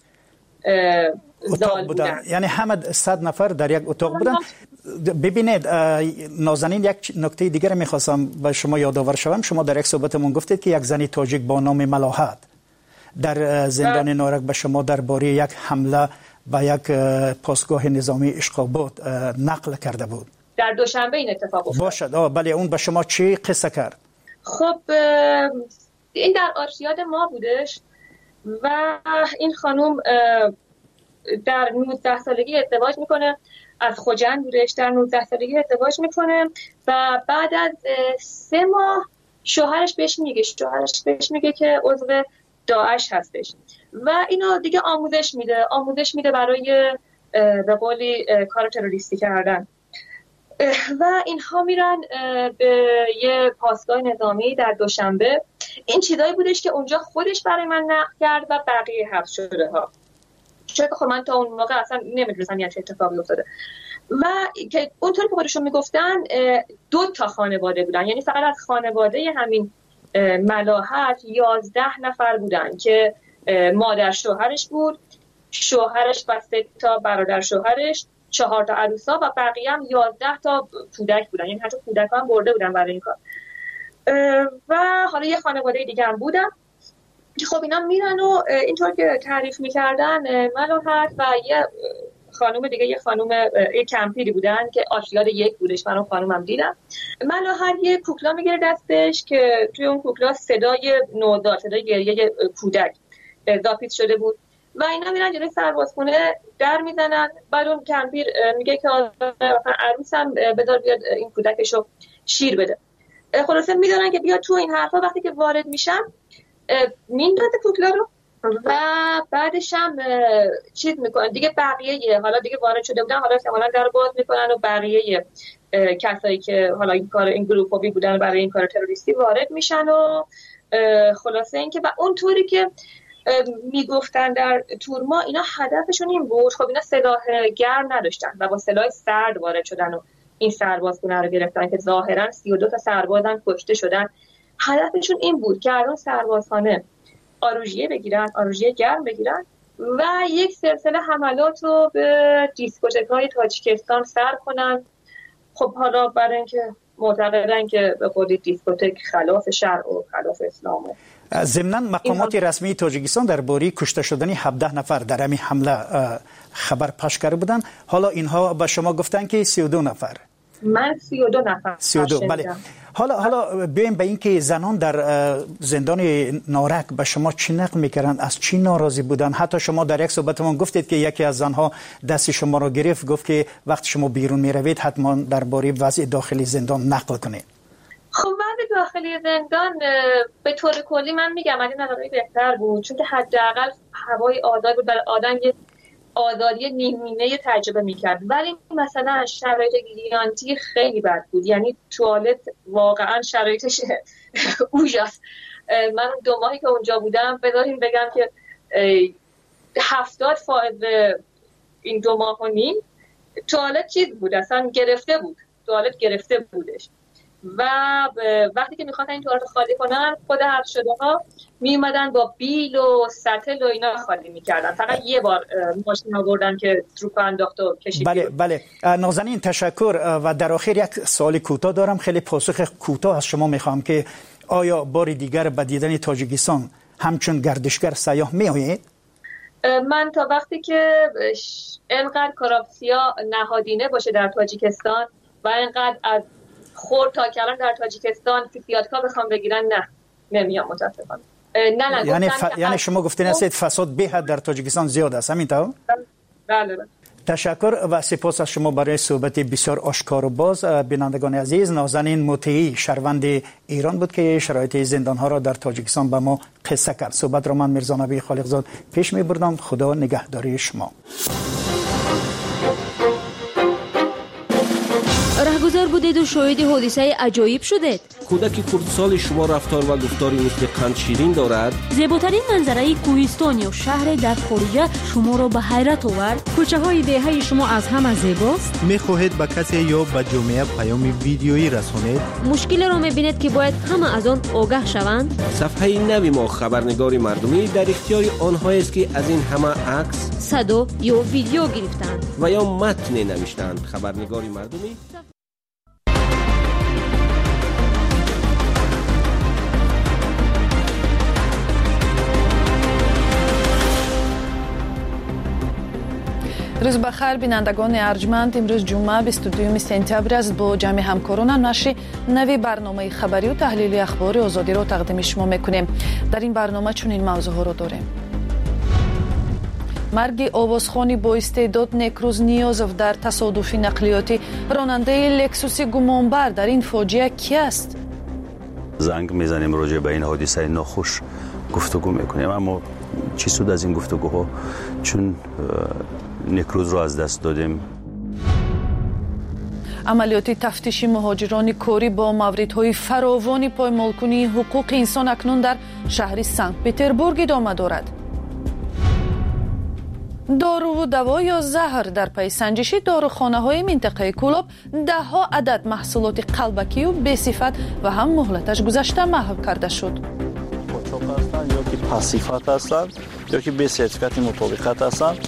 اتاق بودن. یعنی همه 100 نفر در یک اتاق بودن. ببینید نازنین، یک نکته دیگر میخواستم به شما یادآور شوم. شما در یک صحبتمون گفتید که یک زنی تاجیک با نام ملاحت در زندان نارک به شما درباره یک حمله به یک پاسگاه نظامی اشقاباد نقل کرده بود. در دوشنبه این اتفاق افتاد. باشد. بله اون به شما چی قصه کرد؟ خب این در آرشیاد ما بودش و این خانوم در 19 سالگی ازدواج میکنه، از خوجند بودش، در 19 سالگی ازدواج میکنه و بعد از 3 ماه شوهرش بهش میگه که عضو داعش هستش و اینو دیگه آموزش میده برای به قولی کار تروریستی کردن و اینها میرن به یه پاسگاه نظامی در دوشنبه. این چیزایی بودش که اونجا خودش برای من نقل کرد و بقیه حبس شده ها، چون خب من تا اون موقع اصلا نمیدونستم یه اتفاقی افتاده و که اونطور که خودشون میگفتن 2 خانواده بودن، یعنی فقط از خانواده همین ملاحت 11 نفر بودن که مادر شوهرش بود، شوهرش و 3 برادر شوهرش، 4 عروسا و بقیه هم 11 کودک بودن، یعنی حتی کودکان هم برده بودن برای این کار و حالا یه خانواده دیگه هم بودن که خب اینا میرن و اینطور که تعریف میکردن ملاحت و یه خانوم دیگه، یه کمپیری بودن که آشیاد 1 بودش، من اون خانومم دیدم. ملاحت یه کوکلا میگیره دستش که توی اون کوکلا صدای نوزاد، صدای گریه کودک اضافه شده بود و اینا میرن جلوی سربازخونه در میزنن. بعد اون کمپیر میگه که عروسم بذار بیاد این کودکشو شیر بده. خلاصه میدونن که بیاد تو این حرفا. وقتی که وارد میشن میندازه کوکلا رو و بعدش هم چیز میکنن دیگه، بقیه حالا دیگه وارد شده بودن، حالا احتمالاً در باز میکنن و بقیه کسایی که حالا این گروپی بودن برای این کار تروریستی وارد میشن و خلاصه این که و اونطوری که میگفتن در تورما اینا هدفشون این بود. خب اینا سلاح گرم نداشتن و با سلاح سرد وارد شدن و این سربازخونه رو گرفتن که ظاهرا 32 سربازن کشته شدن. هدفشون این بود که از اون سربازخانه آروژیه گرم بگیرن و یک سلسله حملات رو به دیسکوتک‌های تاجیکستان سر کنن. خب حالا برای اینکه معتقدن که به قول دیسکوتک خلاف شرع و خلاف اسلامه. ضمناً مقامات رسمی تاجیکستان درباره کشته شدن 17 نفر در همین حمله خبر پخش کرده بودن. حالا اینها به شما گفتن که 32 نفر. من 32 نفر. 32 بله. حالا بیایم به این که زنان در زندان نارک به شما چی نقل میکردن، از چی ناراضی بودن؟ حتی شما در یک صحبتمون گفتید که یکی از زنها دست شما رو گرفت، گفت که وقتی شما بیرون میروید حتما درباره وضع داخلی زندان نقل کنید. خب وضع داخلی زندان به طور کلی من میگم اگه نظری بهتر بود، چون که حداقل هوای آزاد بود، برای آدم یه آزادی نیمه تجربه میکرد. ولی مثلا شرایط گیانتی خیلی بد بود، یعنی توالت واقعا شرایطش اوجاست. من 2 ماهی که اونجا بودم بذاریم بگم که 70% این 2 ماه و نیم توالت چیز بود، اصلا گرفته بود، توالت گرفته بودش و وقتی که میخواستن این توالت خالی کنن خود حبس شده ها میومدن با بیل و سطل و اینا خالی میکردن. فقط یه بار ماشین آوردن که تروپ انداخت و کشید. بله نازنین تشکر. و در آخر یک سوال کوتاه دارم، خیلی پاسخ کوتاه از شما میخوام که آیا بار دیگر به دیدن تاجیکستان همچون گردشگر سیاح میآیید؟ من تا وقتی که انقدر کاراپسیا نهادینه باشه در تاجیکستان و انقدر از خورد تا کلان در تاجیکستان فیسیاتکا بخوام بگیرن نمیام متاسفانه. یعنی شما گفتین هستید فساد به حد در تاجیکستان زیاد است، همینطور؟ بله. تشکر و سپاس از شما برای صحبت بسیار آشکار و باز. بینندگان عزیز، نازنین مطیعی شهروند ایران بود که شرایط زندان‌ها را در تاجیکستان به ما قصه کرد. صحبت را من میرزا نبی خالقزاد پیش می‌بردم. خدا نگهداری شما. راهگذار بودید و شاهد حادثه عجایب شدید. کودک کردسال شما رفتار و گفتاری مثل قند شیرین دارد. زیباترین منظره کوهستان یا شهر در خارج شما را به حیرت آورد. کوچه های دهه شما از همه زیباست. میخواهید به کسی یا به جامعه پیام ویدیویی رسانید؟ مشکل را میبینید که باید همه از آن آگاه شوند. صفحه نوی ما خبرنگار مردمی در اختیار آنهایی است که از این همه عکس، صدا یا ویدیو گرفتند و یا متن نوشتند. خبرنگار مردمی روز بخیر بینندگان ارجمند. امروز جمعه 22 سپتامبر است. با جمع همکارانم نشر نوی برنامه خبری و تحلیلی اخبار آزادی را تقدیم شما میکنیم. در این برنامه چنین موضوعها را داریم: مرگ آوازخوانی با استعداد نیکروز نیازوف در تصادف نقلیاتی راننده لکسوس گمانبر. در این فاجعه کی است؟ زنگ میزنیم راجع به این حادثه ناخوش گفتگو میکنیم، اما چی سود از این گفتگوها چون نیکروز رو از دست دادیم. عملیات تفتیشی مهاجران کاری با موردهای فراوانی پایمالکنی حقوق انسان اکنون در شهر سنت پتربورگ ادامه دارد. دارو و دوا یا زهر در پی سنجشی داروخانه‌های منطقه کولاب 10 عدد محصولات قلبکی و بی‌صفت و هم مهلتش گذشته محو کرده شد. قاچاق هستند یا که پاسیفات هستند یا که بی سرتیفیکات مطابقت هستند.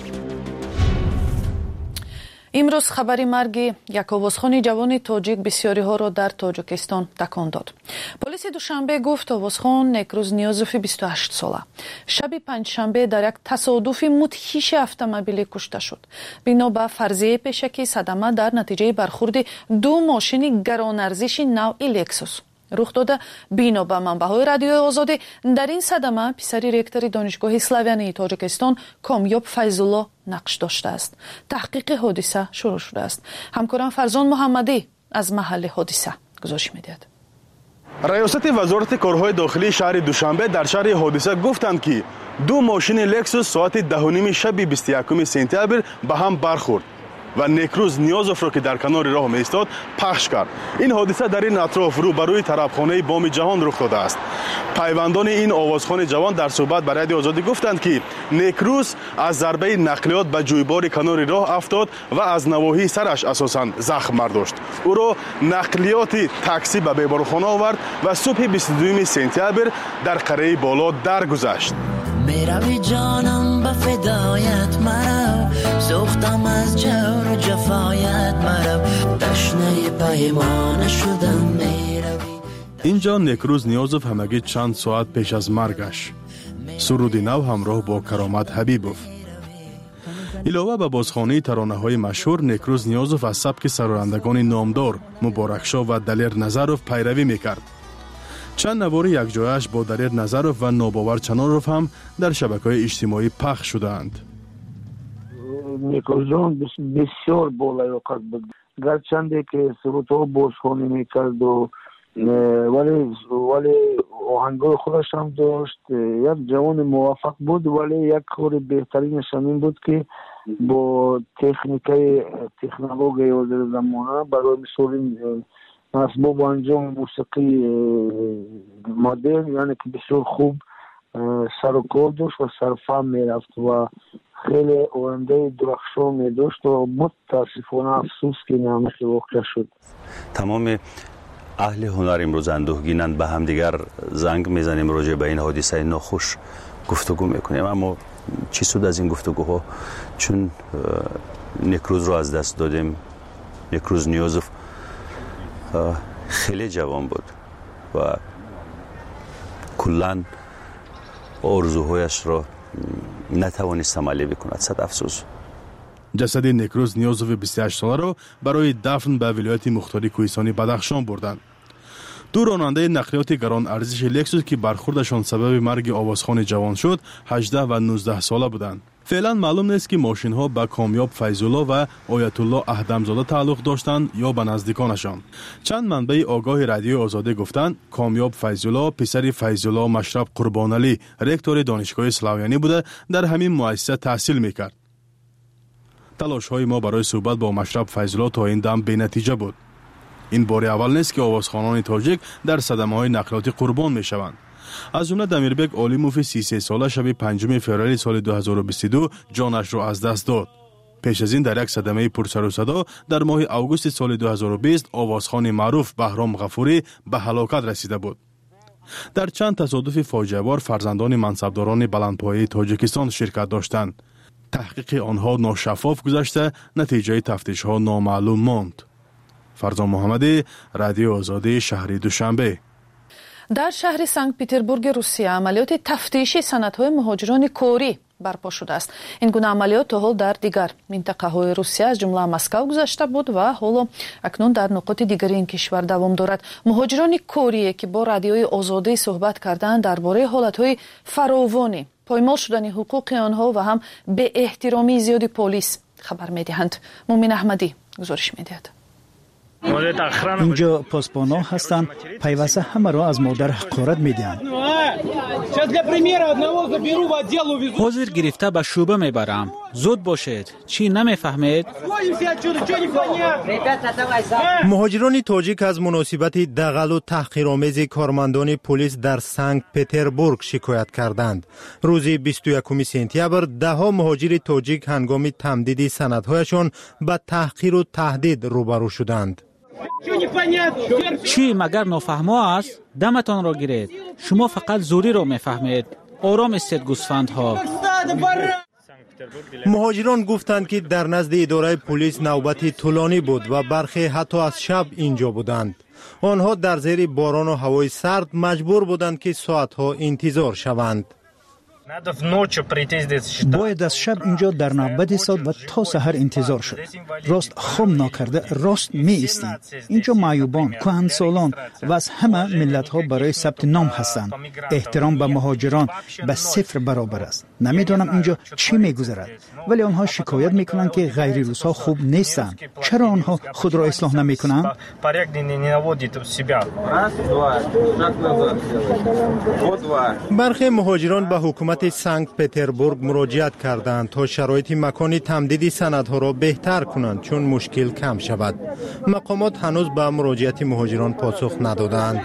امروز خبری مرگ یک آوازخوان جوان تاجیک بسیاری ها را در تاجیکستان تکان داد. پلیس دوشنبه گفت آوازخوان نیکروز نیازوف 28 ساله شب پنجشنبه در یک تصادف مدهش اتومبیلی کشته شد. بنا به فرضیه پیشکی صدمه در نتیجه برخورد 2 ماشین گران ارزش نوع لکسوس رخ داده. بنا به منبع‌های رادیو آزادی در این صدمه پسر رکتور دانشگاه اسلاویانی تاجیکستان کامیاب فیض‌الله نقش داشته است. تحقیق حادثه شروع شده است. همکارم فرزان محمدی از محل حادثه گزارش می‌دهد. ریاست وزارت کارهای داخلی شهر دوشنبه در شهر حادثه گفتند که 2 ماشین لکسوس ساعت 10:30 شب 21 سپتامبر به هم برخورد و نیکروز نیازوف را که در کنار راه می ایستاد پخش کرد. این حادثه در این اطراف روبروی طربخانه بام جهان رخ داده است. پیوندان این آوازخوان جوان در صحبت با رادیو آزادی گفتند که نیکروز از ضربه نقلیات به جویبار کنار راه افتاد و از نواحی سرش اساساً زخم برداشت. او را نقلیات تاکسی به بیمارخانه آورد و صبح 22 سپتامبر در قره بالا درگذشت. میروی جانم به فدایت مرو، سوختم از جور و جفایت مرو، تشنه پیمانه شدم میروی. اینجا نیکروز نیازوف همگی چند ساعت پیش از مرگش سرود نو همراه با کرامت حبیبوف. علاوه به بازخوانی ترانه‌های مشهور، نیکروز نیازوف از سبک سرارندگان نامدار مبارکشاه و دلیر نظروف پیروی میکرد. چند نوار یک جایش با دلیر نظروف و ناباور چناروف هم در شبکه‌های اجتماعی پخش شدند. نیکروز جان بسیار بالایوقت بود، گرچنده که سرودها بازخوانی میکرد ولی آهنگای خودش هم داشت. یک جوان موفق بود، ولی یک کار بهترینش این بود که با تکنولوژی و زمانه برای مثال اسباب انجام موسیقی مدرن، یعنی که بسیار خوب سر و کار داشت و سرفهم میرفت و خیلی آینده درخشان داشت و متاسفانه افسوس که نمیشه واقع شد. تمام اهل هنر امروز اندوهگینند به هم دیگر زنگ میزنیم راجع به این حادثه ناخوش گفتگو میکنیم، اما چی سود از این گفتگوها؟ چون نیکروز رو از دست دادیم. نیکروز نیوزوف خیلی جوان بود و کلان آرزوهایش را نتوانست عملی بکند. صد افسوس. جسد نیکروز نیوزوف 28 ساله را برای دفن به ولایت مختاری کوهستانی بدخشان بردند. دو راننده نقلیات گران ارزش لکسوس که برخوردشان سبب مرگ آوازخوان جوان شد 18 و 19 ساله بودند. فعلا معلوم نیست که ماشین ها به کامیاب فیض‌الله و آیت الله اهدمزاده تعلق داشتند یا به نزدیکانشان. چند منبع آگاه رادیو آزادی گفتند کامیاب فیض‌الله پسر فیض‌الله مشرب قربانعلی رکتور دانشگاه سلاویانی بوده، در همین مؤسسه تحصیل میکرد. تلاش های ما برای صحبت با مشرب فیض‌الله تا این دم بی‌نتیجه بود. این بار اول نیست که آوازخوانان تاجیک در صدمه های نقلیاتی قربان می شوند. از جمله دمیربک عالیموف 33 ساله شب 5 فوریه سال 2022 جانش را از دست داد. پیش از این در یک صدمه پرسر و صدا در ماه اوگوست سال 2020 آوازخوان معروف بهرام غفوری به هلاکت رسیده بود. در چند تصادف فاجعه بار فرزندان منصبداران بلندپایه تاجیکستان شرکت داشتند. تحقیق آنها ناشفاف گذشته، نتیجه تفتیش ها نامعلوم ماند. فرزان محمدی، رادیو آزادی، شهر دوشنبه. در شهر سنت پترزبورگ روسیه عملیات تفتیشی سندهای مهاجران کوری برپا شده است. این گونه عملیات تا حال در دیگر منطقه های روسیه از جمله مسکو گذشته بود و حالا اکنون در نقاط دیگری این کشور دوام دارد. مهاجران کوری که با رادیوی آزادی صحبت کردند درباره حالتهای فراوانی پایمال شدن حقوق آنها و هم به احترامی زیادی پلیس خبر میدهند. مومن احمدی گزارش میدهد. اینجا پاسبانا هستند، پیوسته همه را از مادر حقارت میدهند. حاضر گرفته به شوبه میبرم. زود باشید. چی نمیفهمید؟ مهاجران تاجیک از مناسبت دغل و تحقیرآمیز کارمندان پلیس در سنت پترزبورگ شکایت کردند. روز 21 سپتامبر دهها مهاجر تاجیک هنگام تمدید سندهایشان به تحقیر و تهدید روبرو شدند. چی مگر نافهمه است؟ دمتان را گیرید. شما فقط زوری را میفهمید. آرام استید گوسفندها. مهاجران گفتند که در نزد اداره پلیس نوبت طولانی بود و برخی حتی از شب اینجا بودند. آنها در زیر باران و هوای سرد مجبور بودند که ساعتها انتظار شوند. باید از شب اینجا در نوبت ایستاد و تا سحر انتظار شد. راست خواب ناکرده راست می ایستیم. اینجا معیوبان، کهنسالان و از همه ملت ها برای ثبت نام هستند. احترام به مهاجران به صفر برابر است. نمیدانم اینجا چی میگذرد، ولی آنها شکایت میکنند که غیر روس ها خوب نیستند. چرا آنها خود را اصلاح نمیکنند؟ برخی مهاجران به حکومت سنت پترزبورگ مراجعت کردند تا شرایط مکان تمدید سندها را بهتر کنند چون مشکل کم شود. مقامات هنوز به مراجعت مهاجران پاسخ ندادند.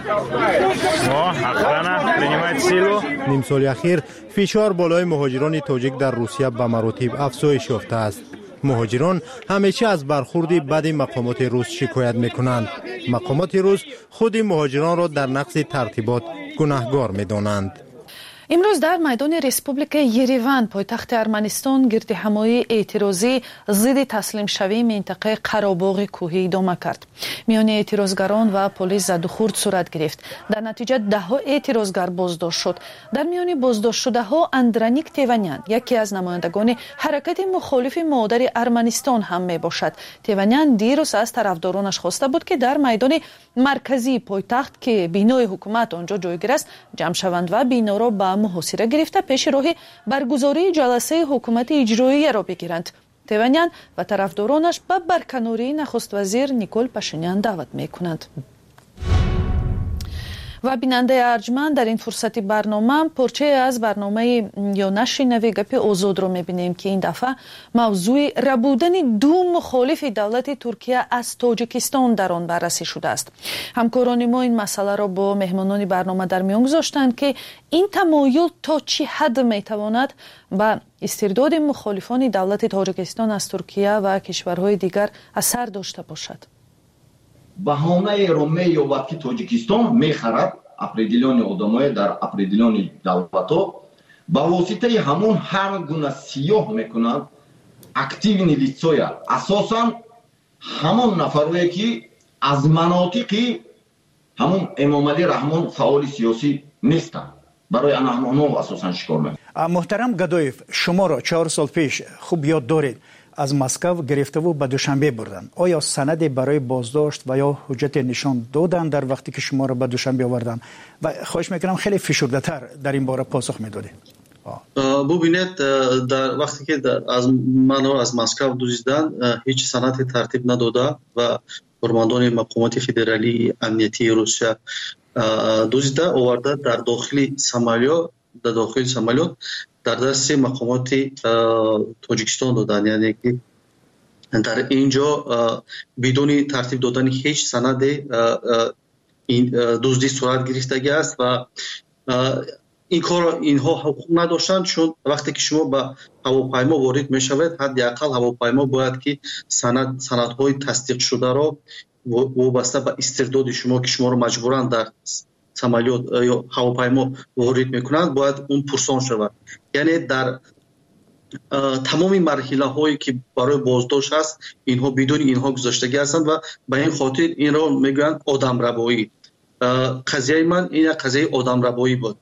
نیم سال اخیر فشار بالای مهاجران تاجیک در روسیه به مراتب افزایش یافته است. مهاجران همیشه از برخورد بد مقامات روس شکایت میکنند. مقامات روس خود مهاجران را در نقض ترتیبات گناهکار میدانند. امروز در میدان ریسپوبلیک یریون پایتخت ارمنستان گردهمایی اعتراضی ضد تسلیم شوی منطقه قراباغ کوهی ادامه کرد. میان اعتراضگران و پلیس زد و خورد صورت گرفت. در نتیجه دهها اعتراضگر بازداشت شد. در میان بازداشت شده ها اندرانیک تیوانیان یکی از نمایندگان حرکت مخالف مادر ارمنستان هم می باشد. تیوانیان دیروز از طرفدارانش خواسته بود که در میدان مرکزی پایتخت که بینای حکومت آنجا جایگیر است جمع شوند و بینا را به محاصره گرفته پیش راه برگزاری جلسه حکومت اجرایی را بگیرند. تیوانیان و طرفدارانش به برکناری نخست وزیر نیکول پاشینیان دعوت میکنند. و بیننده ارجمند در این فرصت برنامه پرچه از برنامه یا نشر نوی گپ آزاد رو میبینیم که این دفعه موضوع ربودن دو مخالف دولت ترکیه از تاجیکستان در آن بررسی شده است. همکاران ما این مسئله را با مهمانان برنامه در میان گذاشتند که این تمایل تا چه حد میتواند به استرداد مخالفان دولت تاجیکستان از ترکیه و کشورهای دیگر اثر داشته باشد. баҳонаеро меёбад ки тоҷикистон мехарад определёни одамое дар определёни давлатҳо ба воситаи ҳамон ҳар гуна сиёҳ мекунад активни лицоя асосан ҳамон нафарое ки аз манотиқи ҳамон эмомалӣ раҳмон фаъоли сиёсӣ нестанд барои анҳамонҳо асосан шикор мекунад. муҳтарам гадоев, шуморо 4 сол пеш хуб ёд доред аз Москав гирифтаву ба Душанбе бурданд. Оё санаде барои боздошт ва ё ҳуҷҷате нишон доданд дар вақте ки шуморо ба Душанбе оварданд? Ва хоҳиш мекунам хеле фишурдатар дар ин бора посух медодед. бубинед дар вақте ки маро аз Москав дуздидан ҳеҷ санаде тартиб надода ва формандони мақомоти федералии амнияти Русия дуздида оварда дар дохили самолёт дар дасти мақомоти Тоҷикистон доданд. яъне ки дар инҷо бидуни тартиб додани ҳеҷ санаде дуздӣ сурат гирифтагӣ аст ва ин кор инҳо ҳуқуқ надоштанд, чун вақте ки шумо ба ҳавопаймо ворид мешавед ҳадди ақал ҳавопаймо бояд ки санадҳои тасдиқшударо вобаста ба истирдоди шумо ки шуморо маҷбуран дар самолёт ё ҳавопаймо ворид мекунанд бояд он пурсон шавад. яъне дар тамоми марҳилаҳое ки барои боздошт аст инҳо бидуни инҳо гузаштагӣ ҳастанд ва ба ин хотир инро мегӯянд одамрабоӣ. қазияи ман ин як қазияи одамрабоӣ буд.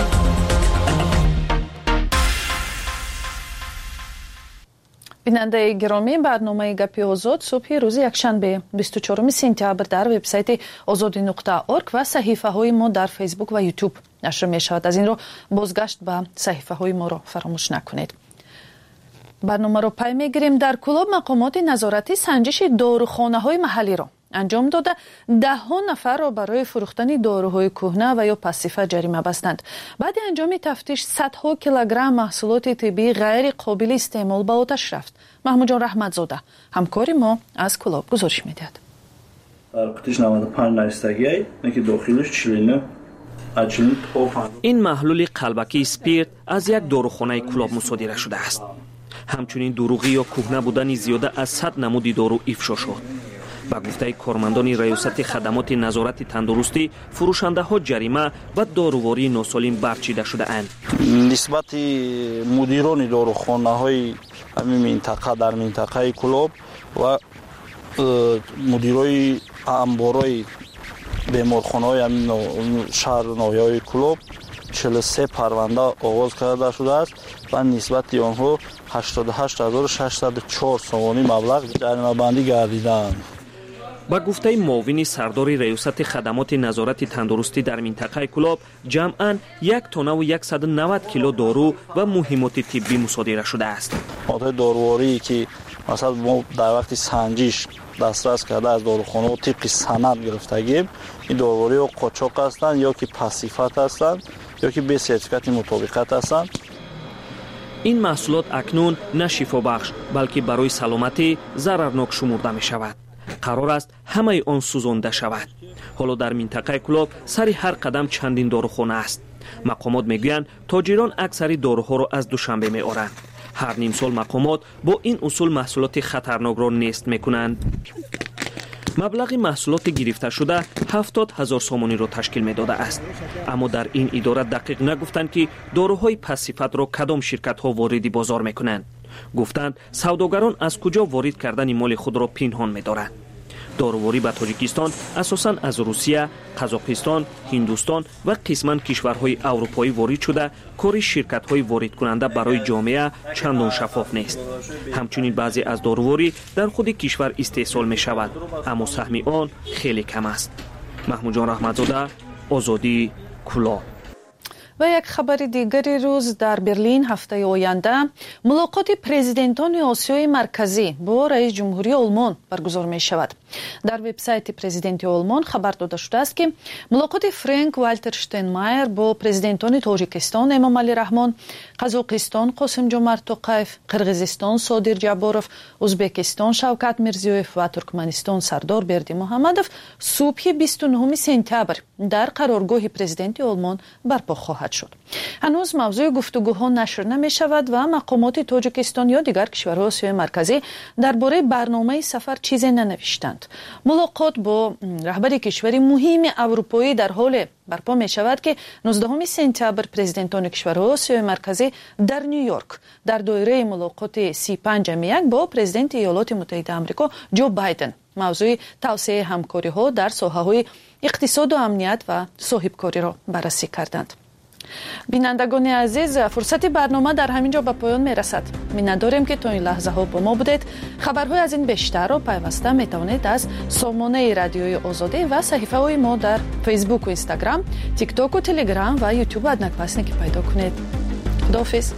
бинандаи гиромӣ, барномаи гапи озод субҳи рӯзи якшанбе 24 сентябр дар вебсайти озоди.орг ва саҳифаҳои мо дар фейсбук ва ютуб нашр мешавад. аз ин ро бозгашт ба саҳифаҳои моро фаромӯш накунед. барномаро пай мегирем. дар Кӯлоб мақомоти назоратӣ санҷиши дорухонаҳои маҳаллиро анҷом дода 10 нафарро барои фурӯхтани доруҳои кӯҳна ва ё пассифа ҷарима бастанд. баъди анҷоми тафтиш садҳо килограмм маҳсулоти тиббии ғайри қобили истеъмол ба оташ рафт. маҳмуҷон раҳматзода ҳамкори мо аз Кӯлоб гузориш медиҳад. дар қутиш 95 наистагиай ки дохилиш 40 ин маҳлули қалбакии спирт аз як дорухонаи Кӯлоб мусодира шудааст. ҳамчунин дурӯғӣ ё кӯҳна будани зиёда аз 100 намуди дору ифшо шуд. ба гуфтаи кормандони раёсати хадамоти назорати тандурустӣ фурӯшандаҳо ҷарима ва дорувории носолим барчида шудаанд. нисбати мудирони дорухонаҳои ҳамин минтақа дар минтақаи Кӯлоб ва мудирои амборои беморхонаҳои ҳамин шаҳр ноҳияҳои Кӯлоб 43 парванда оғоз карда шудааст ва нисбати онҳо 88604 сомонӣ маблағ ҷаримабандӣ гардидаанд. ба гуфтаи муовини сардори раёсати хадамоти назорати тандурустӣ дар минтақаи Кӯлоб ҷамъан 1 тоннаву 190 кило дору ва муҳимоти тиббӣ мусодира шудааст. моддаи доруворие ки масалан мо дар вақти санҷиш дастрас карда аз дорухонаҳо тибқи санад гирифтагим, ин дорувориҳо қочоқ ҳастанд ё ки пассифат ҳастанд ё ки бе сертификати мутобиқат ҳастанд. ин маҳсулот акнун на шифобахш балки барои саломатӣ зарарнок шумурда мешавад. қарор аст ҳамаи он сӯзонда шавад. ҳоло дар минтақаи Кӯлоб сари ҳар қадам чандин дорухона аст. мақомот мегӯянд тоҷирон аксари доруҳоро аз Душанбе меоранд. ҳар ним сол мақомот бо ин усул маҳсулоти хатарнокро нест мекунанд. маблағи маҳсулоти гирифташуда 70 000 сомониро ташкил медода аст. аммо дар ин идора дақиқ нагуфтанд ки доруҳои пассифатро кадом ширкатҳо вориди бозор мекунанд. гуфтанд савдогарон аз куҷо ворид кардани моли худро пинҳон медоранд. доруворӣ ба Тоҷикистон асосан аз Русия, Қазоқистон, Ҳиндустон ва қисман кишварҳои аврупоӣ ворид шуда, кори ширкатҳои воридкунанда барои ҷомеа чандон шаффоф нест. ҳамчунин баъзе аз доруворӣ дар худи кишвар истеҳсол мешавад, аммо саҳми он хеле кам аст. маҳмуҷон раҳматзода, Озодӣ, Кӯлоб. ва як хабари дигари рӯз дар Берлин ҳафтаи оянда мулоқоти президентони Осиёи Марказӣ бо раис ҷумҳурии Олмон баргузор мешавад. дар вебсайти президенти Олмон хабар дода шудааст ки мулоқоти Фрэнк Валтер Штейнмайер бо президентони Тоҷикистон Эмомалӣ Раҳмон, Қазоқистон Қосимҷомарт Тоқаев, Қирғизистон Содир Ҷаборов, Узбекистон Шавкат Мирзиёев ва Туркманистон Сардор Бердимуҳаммадов субҳи 29 сентябр дар қароргоҳи президенти Олмон барпо хоҳад шуд. ҳанӯз мавзӯи гуфтугӯҳо нашр намешавад ва мақомоти Тоҷикистон ё дигар кишварҳои Осиёи Марказӣ дар бораи барномаи сафар чизе нанавиштанд. کردند. ملاقات با رهبر کشوری مهم اروپایی در حال برپا می شود که 19 سپتامبر پرزیدنتان کشورهای آسیای مرکزی در نیویورک در دایره ملاقات 35 با پرزیدنت ایالات متحده آمریکا جو بایدن موضوع توسعه همکاری ها در ساحه های اقتصاد و امنیت و صاحبکاری را بررسی کردند. بینندگان عزیز، فرصت برنامه در همین جا به پایان می رسد. می‌داریم که تا این لحظه ها با ما بودید. خبرهای از این بیشتر را پیوسته می توانید از سامانه رادیوی آزادی و صفحه های ما در فیسبوک و اینستاگرام، تیک تاک و تلگرام و یوتیوب ادنکپسنیکی پیدا کنید. خداحافظ.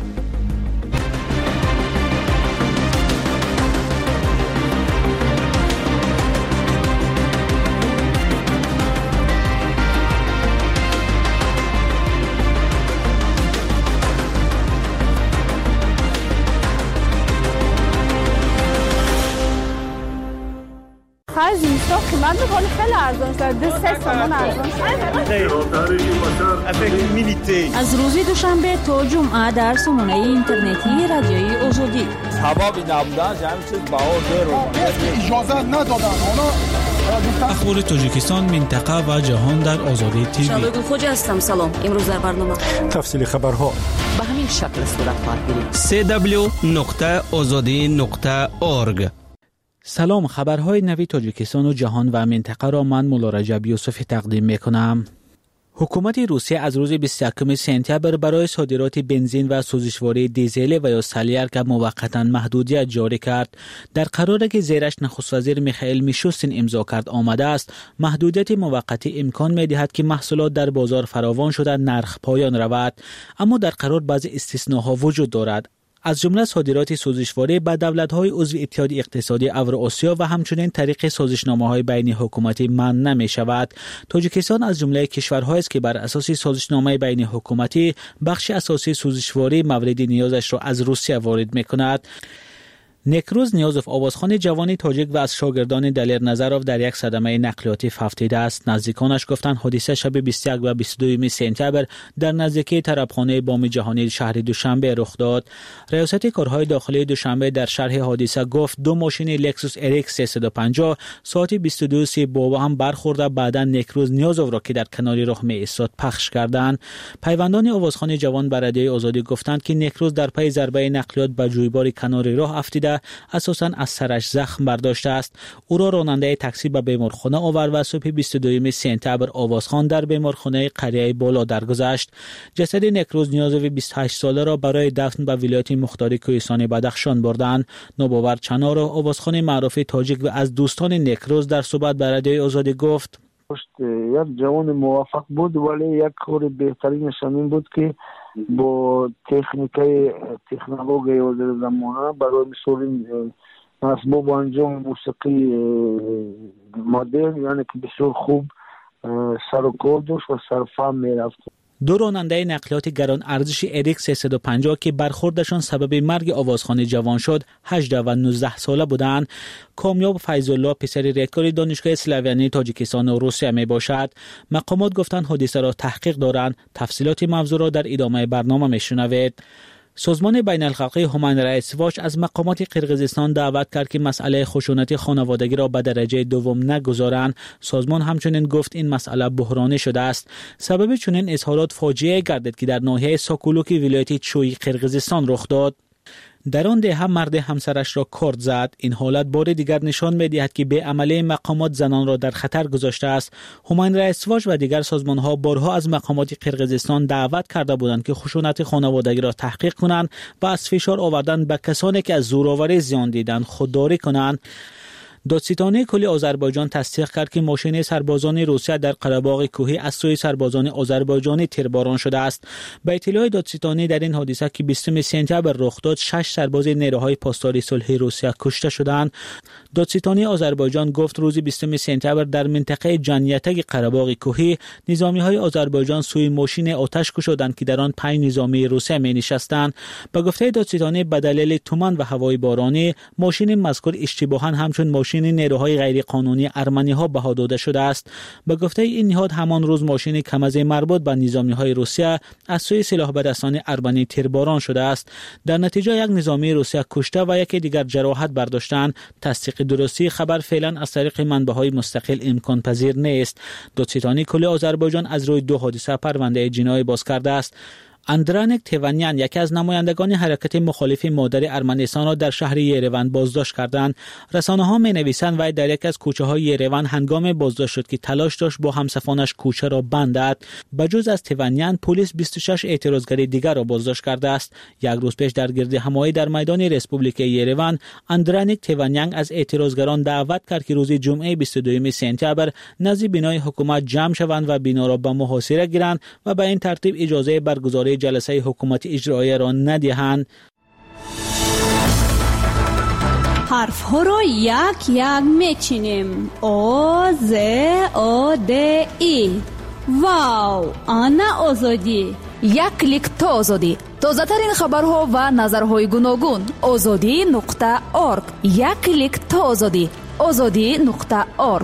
از این ساخت قیمت بکنه خیلی ارزان شد. 3 سامان ارزان شد. از روز دوشنبه تا جمعه در سامانه اینترنتی رادیوی آزادی. هوا بی نبودن همین چیز بهار اجازه ندادن. اخبار تاجیکستان، منطقه و جهان در آزادی تیوی. شبگون خوج هستم. سلام. امروز در برنامه تفصیل خبرها به همین شکل صورت خواهد گرفت. www.azadi.org. سلام، خبرهای نوی تاجیکستان و جهان و منطقه را من مولا رجب یوسفی تقدیم میکنم. حکومت روسیه از روز 21 سپتامبر برای صادرات بنزین و سوزشواری دیزل و یا سلیارک موقتا محدودیت جاری کرد. در قراری که زیرش نخست وزیر میخائیل میشوستین امضا کرد آمده است، محدودیت موقتی امکان میدهد که محصولات در بازار فراوان شده نرخ پایان رود، اما در قرار بعضی استثناها وجود دارد. از جمله صادرات سوزشواری به دولت‌های عضو اتحاد اقتصادی اوراسیا و همچنین طریق سازشنامه‌های بین حکومتی منع نمی‌شود. تاجیکستان از جمله کشورهایی است که بر اساس سازشنامه بین حکومتی بخش اساسی سوزشواری مورد نیازش را از روسیه وارد می‌کند. نکروز نیازوف آوازخوان جوانی تاجیک و از شاگردان دلیر نظروف در یک صدمه نقلیاتی ففتیده است. نزدیکانش گفتند حادثه شب 21 و 22 سپتامبر در نزدیکی طربخانه بام جهانی شهر دوشنبه رخ داد. ریاست کارهای داخلی دوشنبه در شرح حادثه گفت 2 ماشین لکسوس RX 350 ساعت 22:30 با هم برخورده، بعدا نکروز نیازوف را که در کنار راه می ایستاد پخش کردند. پیوندان آوازخوان جوان بر رادیوی آزادی گفتند که نکروز در پی ضربه نقلیات به جویبار کنار راه افتیده، اساساً از سرش زخم برداشته است. او را راننده تاکسی به بیمارخانه آورد و صبح 22 سپتامبر آوازخوان در بیمارخانه قریه بالا درگذشت. جسد نکروز نیازوف 28 ساله را برای دفن به ولایت مختار کوهستان بدخشان بردند. نوباور چنار آوازخوان معروف تاجیک و از دوستان نکروز در صحبت با رادیوی آزادی گفت: یک جوان موفق بود، ولی یک کار بهترینش این بود که با تکنولوژی حاضر زمانه برای مثال اسباب انجام موسیقی مدرن، یعنی که بسیار خوب سر و کار داشت و سرفهم میرفت. 2 راننده نقلیات گران ارزش RX 350 که برخوردشان سبب مرگ آوازخوان جوان شد 18 و 19 ساله بودند. کامیاب فیض‌الله پسر ریاکتور دانشگاه اسلاویانی تاجیکستان و روسیه می باشد. مقامات گفتند حادثه را تحقیق دارند. تفصیلات موضوع را در ادامه برنامه میشنوید. سازمان بین الحقوقی هومن رایتس واچ از مقامات قرقیزستان دعوت کرد که مسئله خشونت خانوادگی را به درجه دوم نگذارند. سازمان همچنین گفت این مسئله بحرانی شده است. سبب چنین اظهارات فاجعه گردید که در ناحیه ساکولوکی ولایت چوی قرقیزستان رخ داد. در آن دهه مرد همسرش را کارد زد. این حالت بار دیگر نشان می‌دهد که به عمله مقامات زنان را در خطر گذاشته است. هومن رایتس واچ و دیگر سازمان‌ها بارها از مقامات قرقیزستان دعوت کرده بودند که خشونت خانوادگی را تحقیق کنند و از فشار آوردن به کسانی که از زورآوری زیان دیدند خودداری کنند. دادستانی کل آذربایجان تصدیق کرد که ماشین سربازان روسیه در قره‌باغ کوهی از سوی سربازان آذربایجانی تیرباران شده است. به اطلاع دادستانی در این حادثه که 20 سپتامبر رخ داد 6 سرباز نیروهای پاسداری صلح روسیه کشته شدند. دادستانی آذربایجان گفت روز 20 سپتامبر در منطقه جنیتک قره‌باغ کوهی نظامی‌های آذربایجان سوی ماشین آتش گشودند که در آن 5 نظامی روسیه می‌نشستند. به گفته دادستانی به دلیل تمن و هوای بارانی ماشین مذکور اشتباهاً همچون ماشین ماشین نیروهای غیرقانونی ارمنی‌ها بها داده شده است. به گفته این نهاد همان روز ماشین کم‌ازه مربوط به نظامی‌های روسیه از سوی سلاح بدستان ارمنی تیرباران شده است. در نتیجه یک نظامی روسیه کشته و یکی دیگر جراحت برداشتند. تصدیق درستی خبر فعلا از طریق منبع‌های مستقل امکان پذیر نیست. دادستانی کل آذربایجان از روی دو حادثه پرونده جنایی باز کرده است. اندرانیک تیوانیان یکی از نمایندگان حرکت مخالف مادر ارمنستان را در شهر یریون بازداشت کردند. رسانه‌ها می‌نویسند وی در یک از کوچه‌های یریون هنگام بازداشت شد که تلاش داشت با همسفانش کوچه را بندد. بجز از تیوانیان پلیس 26 اعتراضگر دیگر را بازداشت کرده است. یک روز پیش در گردهمایی در میدان رسپوبلیک یریون اندرانیک تیوانیان از اعتراضگران دعوت کرد که روز جمعه 22 سپتامبر نزد بینای حکومت جمع شوند و بنا را به محاصره گیرند و به این ترتیب اجازه برگزاری جلسه حکومت اجرایی را ندهند. حرف ها را یک یک میچینیم. او ز او د ای. واو، آنا آزادی. یک کلیک تا آزادی. تازه ترین خبرها و نظرهای گوناگون. azadi.org. یک کلیک تا آزادی. azadi.org.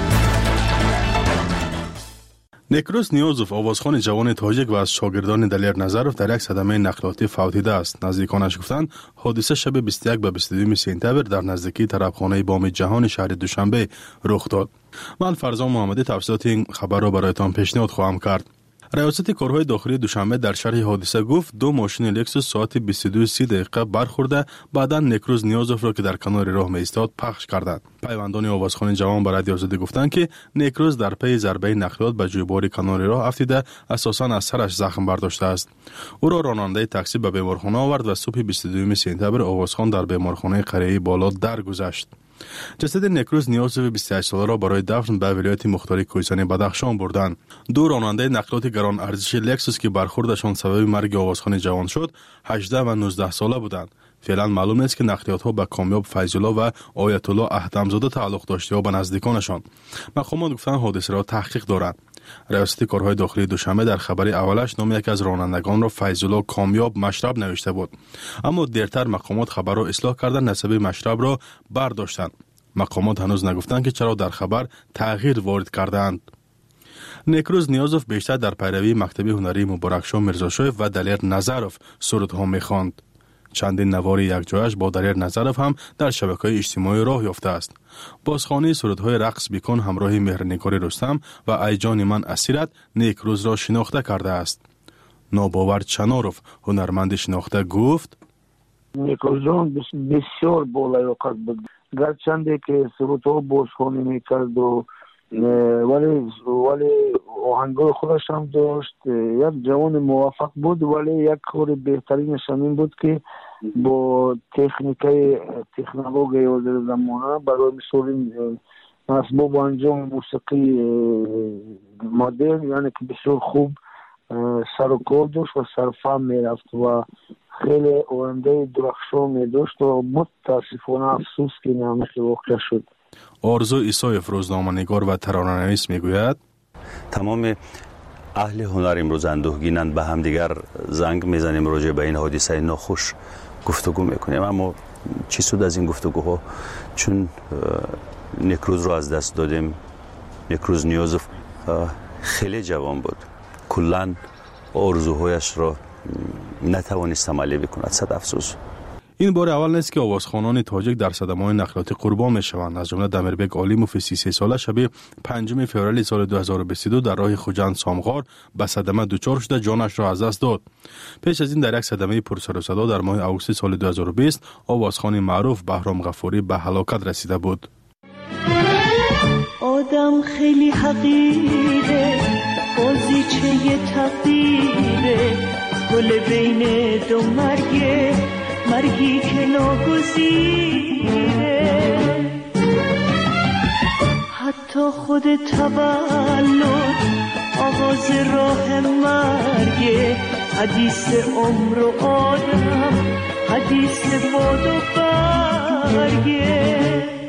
نیکروز نیازوف آوازخوان جوان تاجیک و از شاگردان دلیر نظروف در یک صدمه نقلیاتی فوتیده است. نزدیکانش گفتند حادثه شب 21 به 22 سپتامبر در نزدیکی طرفخانه بام جهان شهر دوشنبه رخ داد. من فرزان محمدی تفصیلات این خبر را برایتان پیشنهاد خواهم کرد. ریاست کارهای داخلی دوشنبه در شرح حادثه گفت دو ماشین لکسوس ساعت 22:30 برخورده بعدا نیکروز نیازوف را که در کنار راه ایستاد پخش کردند. پیوندان آوازخوان جوان به رادیو آزادی گفتند که نیکروز در پی ضربه نقلیات به جویبار کنار راه افتیده اساساً از سرش زخم برداشته است. او را راننده تاکسی به بیمارخانه آورد و صبح 22 سپتامبر آوازخوان در بیمارخانه قریه بالا درگذشت. جسد نیکروز نیازوف 28 ساله را برای دفن به ولایت مختار کوهستان بدخشان بردند. دو راننده نقلیات گران ارزش لکسوس که برخوردشان سبب مرگ آوازخوان جوان شد 18 و 19 ساله بودند. فعلا معلوم نیست که نقلیات ها به کامیاب فیض‌الله و آیت الله احدمزاده تعلق داشته یا به نزدیکانشان. مقامات گفتند حادثه را تحقیق دارند. ریاست کارهای داخلی دوشنبه در خبر اولش نام یک از رانندگان را فیض‌الله کامیاب مشرب نوشته بود، اما دیرتر مقامات خبر را اصلاح کردند نسب مشرب را برداشتند. مقامات هنوز نگفتند که چرا در خبر تغییر وارد کردند. نیکروز نیازوف بیشتر در پیروی مکتب هنری مبارکشاه میرزاشویف و دلیر نظروف سرودها می‌خواند. چندین نوار یک جایش با دلیر نظروف هم در شبکه‌های اجتماعی راه یافته است. بازخوانی سرودهای رقص بیکن همراه مهرنگار رستم و ای جان من اسیرت نیکروز را شناخته کرده است. ناباور چناروف هنرمند شناخته گفت نیکروز بسیار بالایوقت بود، گرچنده که سرودها بازخوانی میکرد و ولی آهنگای خودش هم داشت. یک جوان موفق بود، ولی یک کار بهترینش این بود که با تکنولوژی حاضر زمانه برای مثال اسباب انجام موسیقی مدرن یعنی که بسیار خوب سر و کار داشت و سرفهم میرفت و خیلی آینده درخشان میداشت و متاسفانه افسوس که نمیشه واقع شد. آرزو ایسایف روزنامه‌نگار و ترانه‌نویس میگوید تمام اهل هنر امروز اندوهگینند، به هم دیگر زنگ میزنیم راجع به این حادثه ناخوش گفتگو میکنیم، اما چی سود از این گفتگوها؟ چون نیکروز رو از دست دادیم. نیکروز نیازوف خیلی جوان بود، کلاً آرزوهایش را نتوانست عملی بکند. صد افسوس. این بار اول نیست که آوازخوانان تاجیک در صدمه‌های نقلیاتی قربان میشوند. از جمله دمیربک علیموف 33 ساله شب 5 فوریه سال 2022 در راه خوجند سامغار به صدمه دچار شده جانش را از دست داد. پیش از این در یک صدمه پرسر و صدا در ماه آگوست سال 2020 آوازخوان معروف بهرام غفوری به هلاکت رسیده بود. آدم خیلی حقیره، بازیچه تقدیره، گل بین دو مرگی که ناگزیره، حتی خود تولد آغاز راه مرگه، حدیث عمر و آدم حدیث باد و برگه،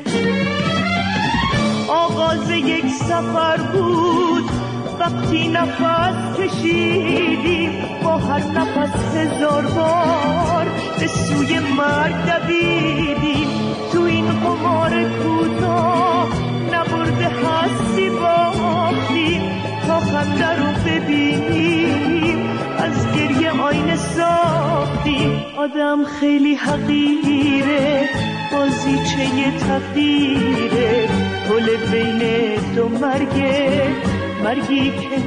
آغاز یک سفر بود وقتی نفس کشیدیم، با هر نفس 1000 بار به سوی مرگ دویدیم، تو تو این قمار کوتاه نبرده هستی باختی تا خنده رو ببینیم از گریه آینه ساختیم آدم خیلی حقیره بازیچه تقدیره پل بین دو مرگی که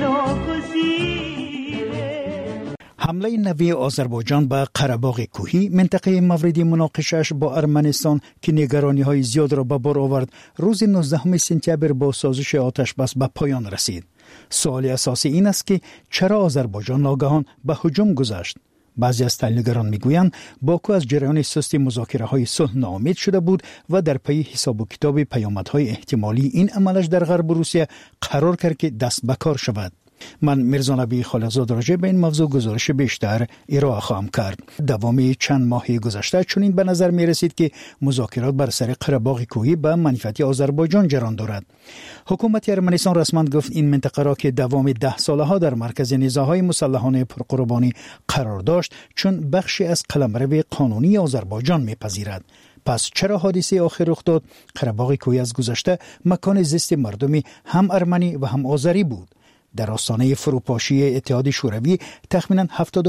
ناگزیره. حمله نوی آذربایجان به قره‌باغ کوهی منطقه مورد مناقشه‌اش با ارمنستان که نگرانی‌های زیاد را به بار آورد روز 19 سپتامبر با سازش آتش بس به پایان رسید. سوال اساسی این است که چرا آذربایجان ناگهان به هجوم گذشت؟ بعضی از تحلیلگران میگویند باکو از جریان سست مذاکره‌های صلح ناامید شده بود و در پی حساب و کتاب پیامدهای احتمالی این عملش در غرب روسیه قرار کرد که دست به کار شود. من میرزا نبی خالقزاد راجع به این موضوع گزارش بیشتر ارائه خواهم کرد. دوام چند ماه گذشته چنین به نظر می رسید که مذاکرات بر سر قره‌باغ کوهی به منفعت آذربایجان جریان دارد. حکومت ارمنستان رسما گفت این منطقه را که دوام 10 ساله ها در مرکز نزاع‌های مسلحانه پرقربانی قرار داشت چون بخشی از قلمرو قانونی آذربایجان میپذیرد. پس چرا حادثه آخر رخ داد؟ قره‌باغ کوهی از گذشته مکان زیست مردمی هم ارمنی و هم آذری بود. در آستانه فروپاشی اتحاد شوروی تخمیناً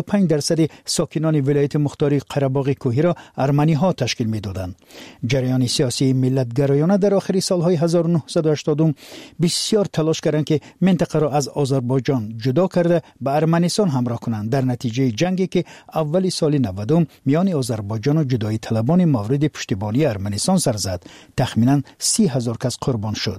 75% ساکنان ولایت مختار قره‌باغ کوهی را ارمنی ها تشکیل می‌دادند. جریان سیاسی ملت‌گرایانه در آخر سالهای 1980 بسیار تلاش کردند که منطقه را از آذربایجان جدا کرده به ارمنستان همراه کنند. در نتیجه جنگی که اول سال 90 میان آذربایجان و جدایی طلبان مورد پشتیبانی ارمنستان سر زد، تخمیناً 30,000 کس قربان شد.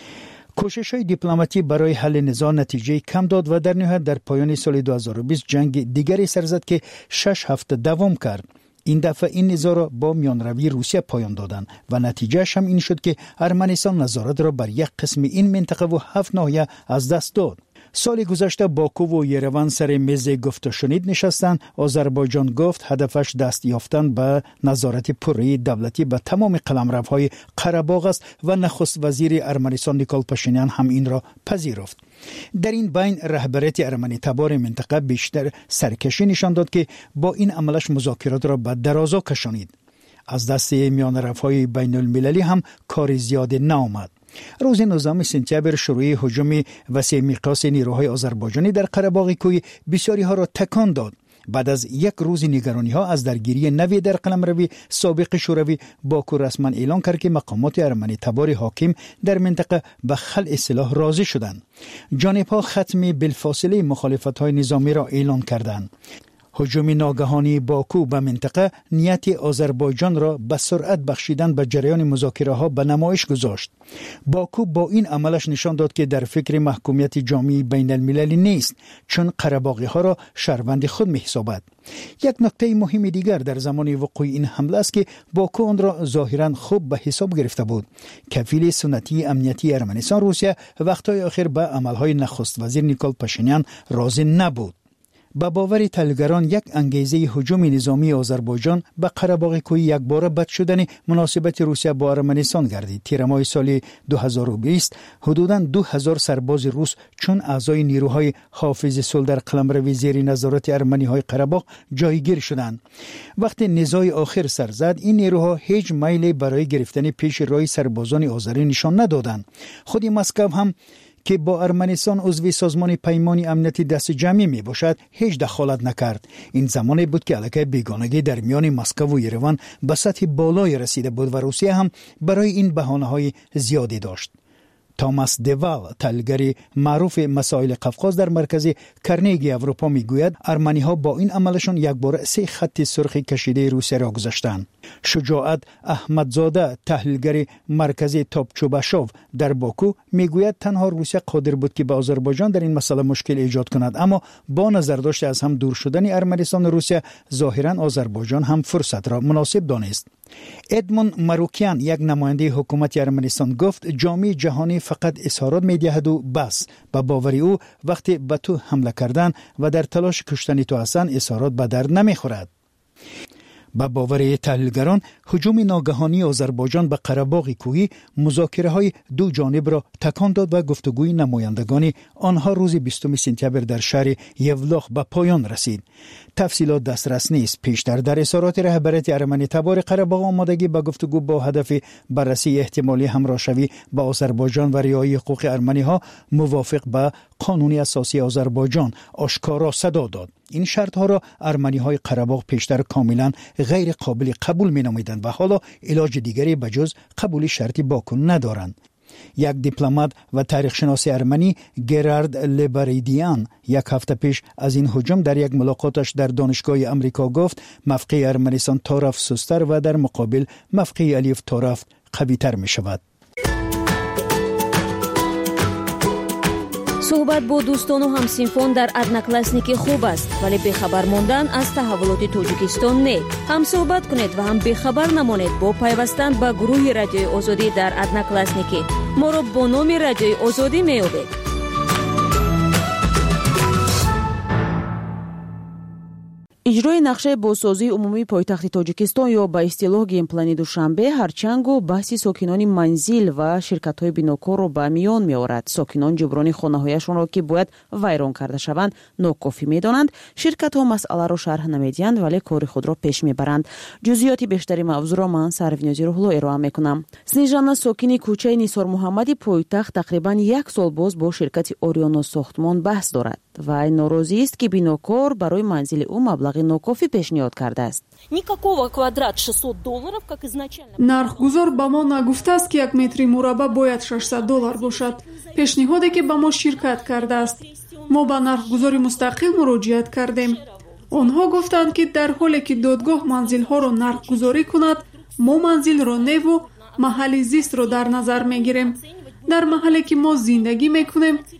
کوشش‌های دیپلماتی برای حل نزاع نتیجه کم داد و در نهایت در پایان سال 2020 جنگ دیگری سر زد که 6 هفته دوام کرد. این دفعه این نزاع را با میانروی روسیه پایان دادند و نتیجهش هم این شد که ارمنستان نظارت را بر یک قسم این منطقه و 7 ناحیه از دست داد. سال گذشته باکو و یروان سر میز گفت و شنید نشستند. آذربایجان گفت هدفش دست یافتن به نظارت پوری دولتی به تمام قلمروهای قره‌باغ است و نخست وزیر ارمنستان نیکول پاشینیان هم این را پذیرفت. در این بین رهبریت ارمنی تبار منطقه بیشتر سرکشی نشان داد که با این عملش مذاکرات را به درازا کشانید. از دست میانرف‌های بین المللی هم کار زیاد نآمد. روز 19 سپتامبر شروع هجوم وسیع مقیاس نیروهای آذربایجانی در قره‌باغ کوهی بسیاری ها را تکان داد. بعد از یک روز نگرانی ها از درگیری نوی در قلمرو سابق شوروی، باکو رسما اعلان کرد که مقامات ارمنی تبار حاکم در منطقه به خلع سلاح راضی شدند. جانب‌ها ختم بالفاصله مخالفت‌های نظامی را اعلان کردند. هجوم ناگهانی باکو به منطقه نیت آذربایجان را به سرعت بخشیدن به جریان مذاکره‌ها به نمایش گذاشت. باکو با این عملش نشان داد که در فکر محکومیت جامعه بین المللی نیست، چون قره‌باغی‌ها را شهروند خود می‌حسابد. یک نکته مهم دیگر در زمان وقوع این حمله است که باکو آن را ظاهراً خوب به حساب گرفته بود. کفیل سنتی امنیتی ارمنستان روسیه وقتهای آخر به عملهای نخست وزیر نیکول پاشینیان راضی نبود. با باور تحلیلگران یک انگیزه هجوم نظامی آذربایجان به قره‌باغ کوهی یک بار بد شدن مناسبت روسیه با ارمنستان گردید. تیر ماه سال 2020 حدوداً 2000 سرباز روس چون اعضای نیروهای حافظ صلح در قلمرو زیر نظارت ارمنی‌های قره‌باغ جایگیر شدند. وقتی نزاع آخر سر زد، این نیروها هیچ میلی برای گرفتن پیش روی سربازان آذری نشان ندادند. خود مسکو هم که با ارمنستان عضو سازمان پیمان امنیتی دست جمعی می باشد هیچ دخالت نکرد. این زمانی بود که علاقه بیگانگی در میان مسکو و یروان به سطح بالای رسیده بود و روسیه هم برای این بهانه‌های زیادی داشت. توماس دوال، تحلیلگر معروف مسائل قفقاز در مرکز کرنگی اروپا میگوید ارمنی‌ها با این عملشون یک بار 3 خط سرخ کشیده روسیه را گذاشتند. شجاعت احمدزاده، تحلیلگر مرکز توپچوباشوف در باکو میگوید تنها روسیه قادر بود که به آذربایجان در این مسئله مشکل ایجاد کند، اما با نظرداشت از هم دور شدن ارمنستان و روسیه ظاهراً آذربایجان هم فرصت را مناسب دانست. ادموند ماروکیان، یک نماینده حکومت ارمنستان، گفت جامعه جهانی فقط اظهارات می‌دهد و بس. با باور او وقتی به تو حمله کردن و در تلاش کشتن تو هستند اظهارات به درد نمیخورد. با باور تحلیلگران هجوم ناگهانی آذربایجان به قره‌باغ کوهی مذاکره‌های دو جانب را تکان داد و گفتگوی نمایندگان آنها روز 20 سپتامبر در شهر یولاخ به پایان رسید. تفصیلات دسترس نیست. پیشتر در اظهارات رهبریت ارمنی تبار قره‌باغ آمادگی به گفتگو با هدف بررسی احتمالی همراهشوی با آذربایجان و رعایت حقوق ارمنی‌ها موافق به قانون اساسی آذربایجان آشکارا صدا داد. این شرط‌ها را ارمنی‌های قره‌باغ پیشتر کاملا غیر قابل قبول می‌نامیدند و حالا علاج دیگری بجز قبول شرطی باکو ندارند. یک دیپلمات و تاریخشناس ارمنی گرارد لبریدیان یک هفته پیش از این هجوم در یک ملاقاتش در دانشگاه امریکا گفت موقع ارمنستان تا رفت سست‌تر و در مقابل موقع الیف تا رفت قوی‌تر می‌شود. صحبت با دوستان و همسینفون در ادناکلاسنیکی خوب است ولی بخبر موندن از تحولات تاجیکستان نه. هم صحبت کنید و هم بخبر نمانید با پیوستن به گروه رادیوی آزادی در ادناکلاسنیکی. ما را با نام رادیوی آزادی میابید. اجرای نقشه بازسازی عمومی پایتخت تاجیکستان یا به اصطلاح گیم پلن دوشنبه هرچنگ بحث ساکنان منزل و شرکت‌های بیناکار را به میان می‌آورد. ساکنان جبران خانه‌هایشان را که باید ویران کرده شوند ناکافی می‌دانند. شرکت‌ها مسئله را شرح نمی‌دهند ولی کار خود را پیش می‌برند. جزئیات بیشتری موضوع را من سروینازی روحلو ارائه می‌کنم. سنیژانا ساکن کوچه نیسار محمدی پایتخت تقریباً یک سال باز با شرکت اوریانا ساختمان بحث دارد و ناراضی است که بیناکار برای منزل او مبلغ ناکافی پیشنهاد کرده است. нархгузор ба мо нагуфтааст ки 1 метри мураббаъ бояд $600 бошад. пешниҳоде ки ба мо ширкат кардааст. мо ба нархгузори мустақил муроҷиат кардем. онҳо гуфтанд ки дар ҳоле ки додгоҳ манзилҳоро нархгузорӣ кунад, мо манзилро неву маҳалли зистро дар назар мегирем. дар маҳалле ки мо зиндагӣ мекунем,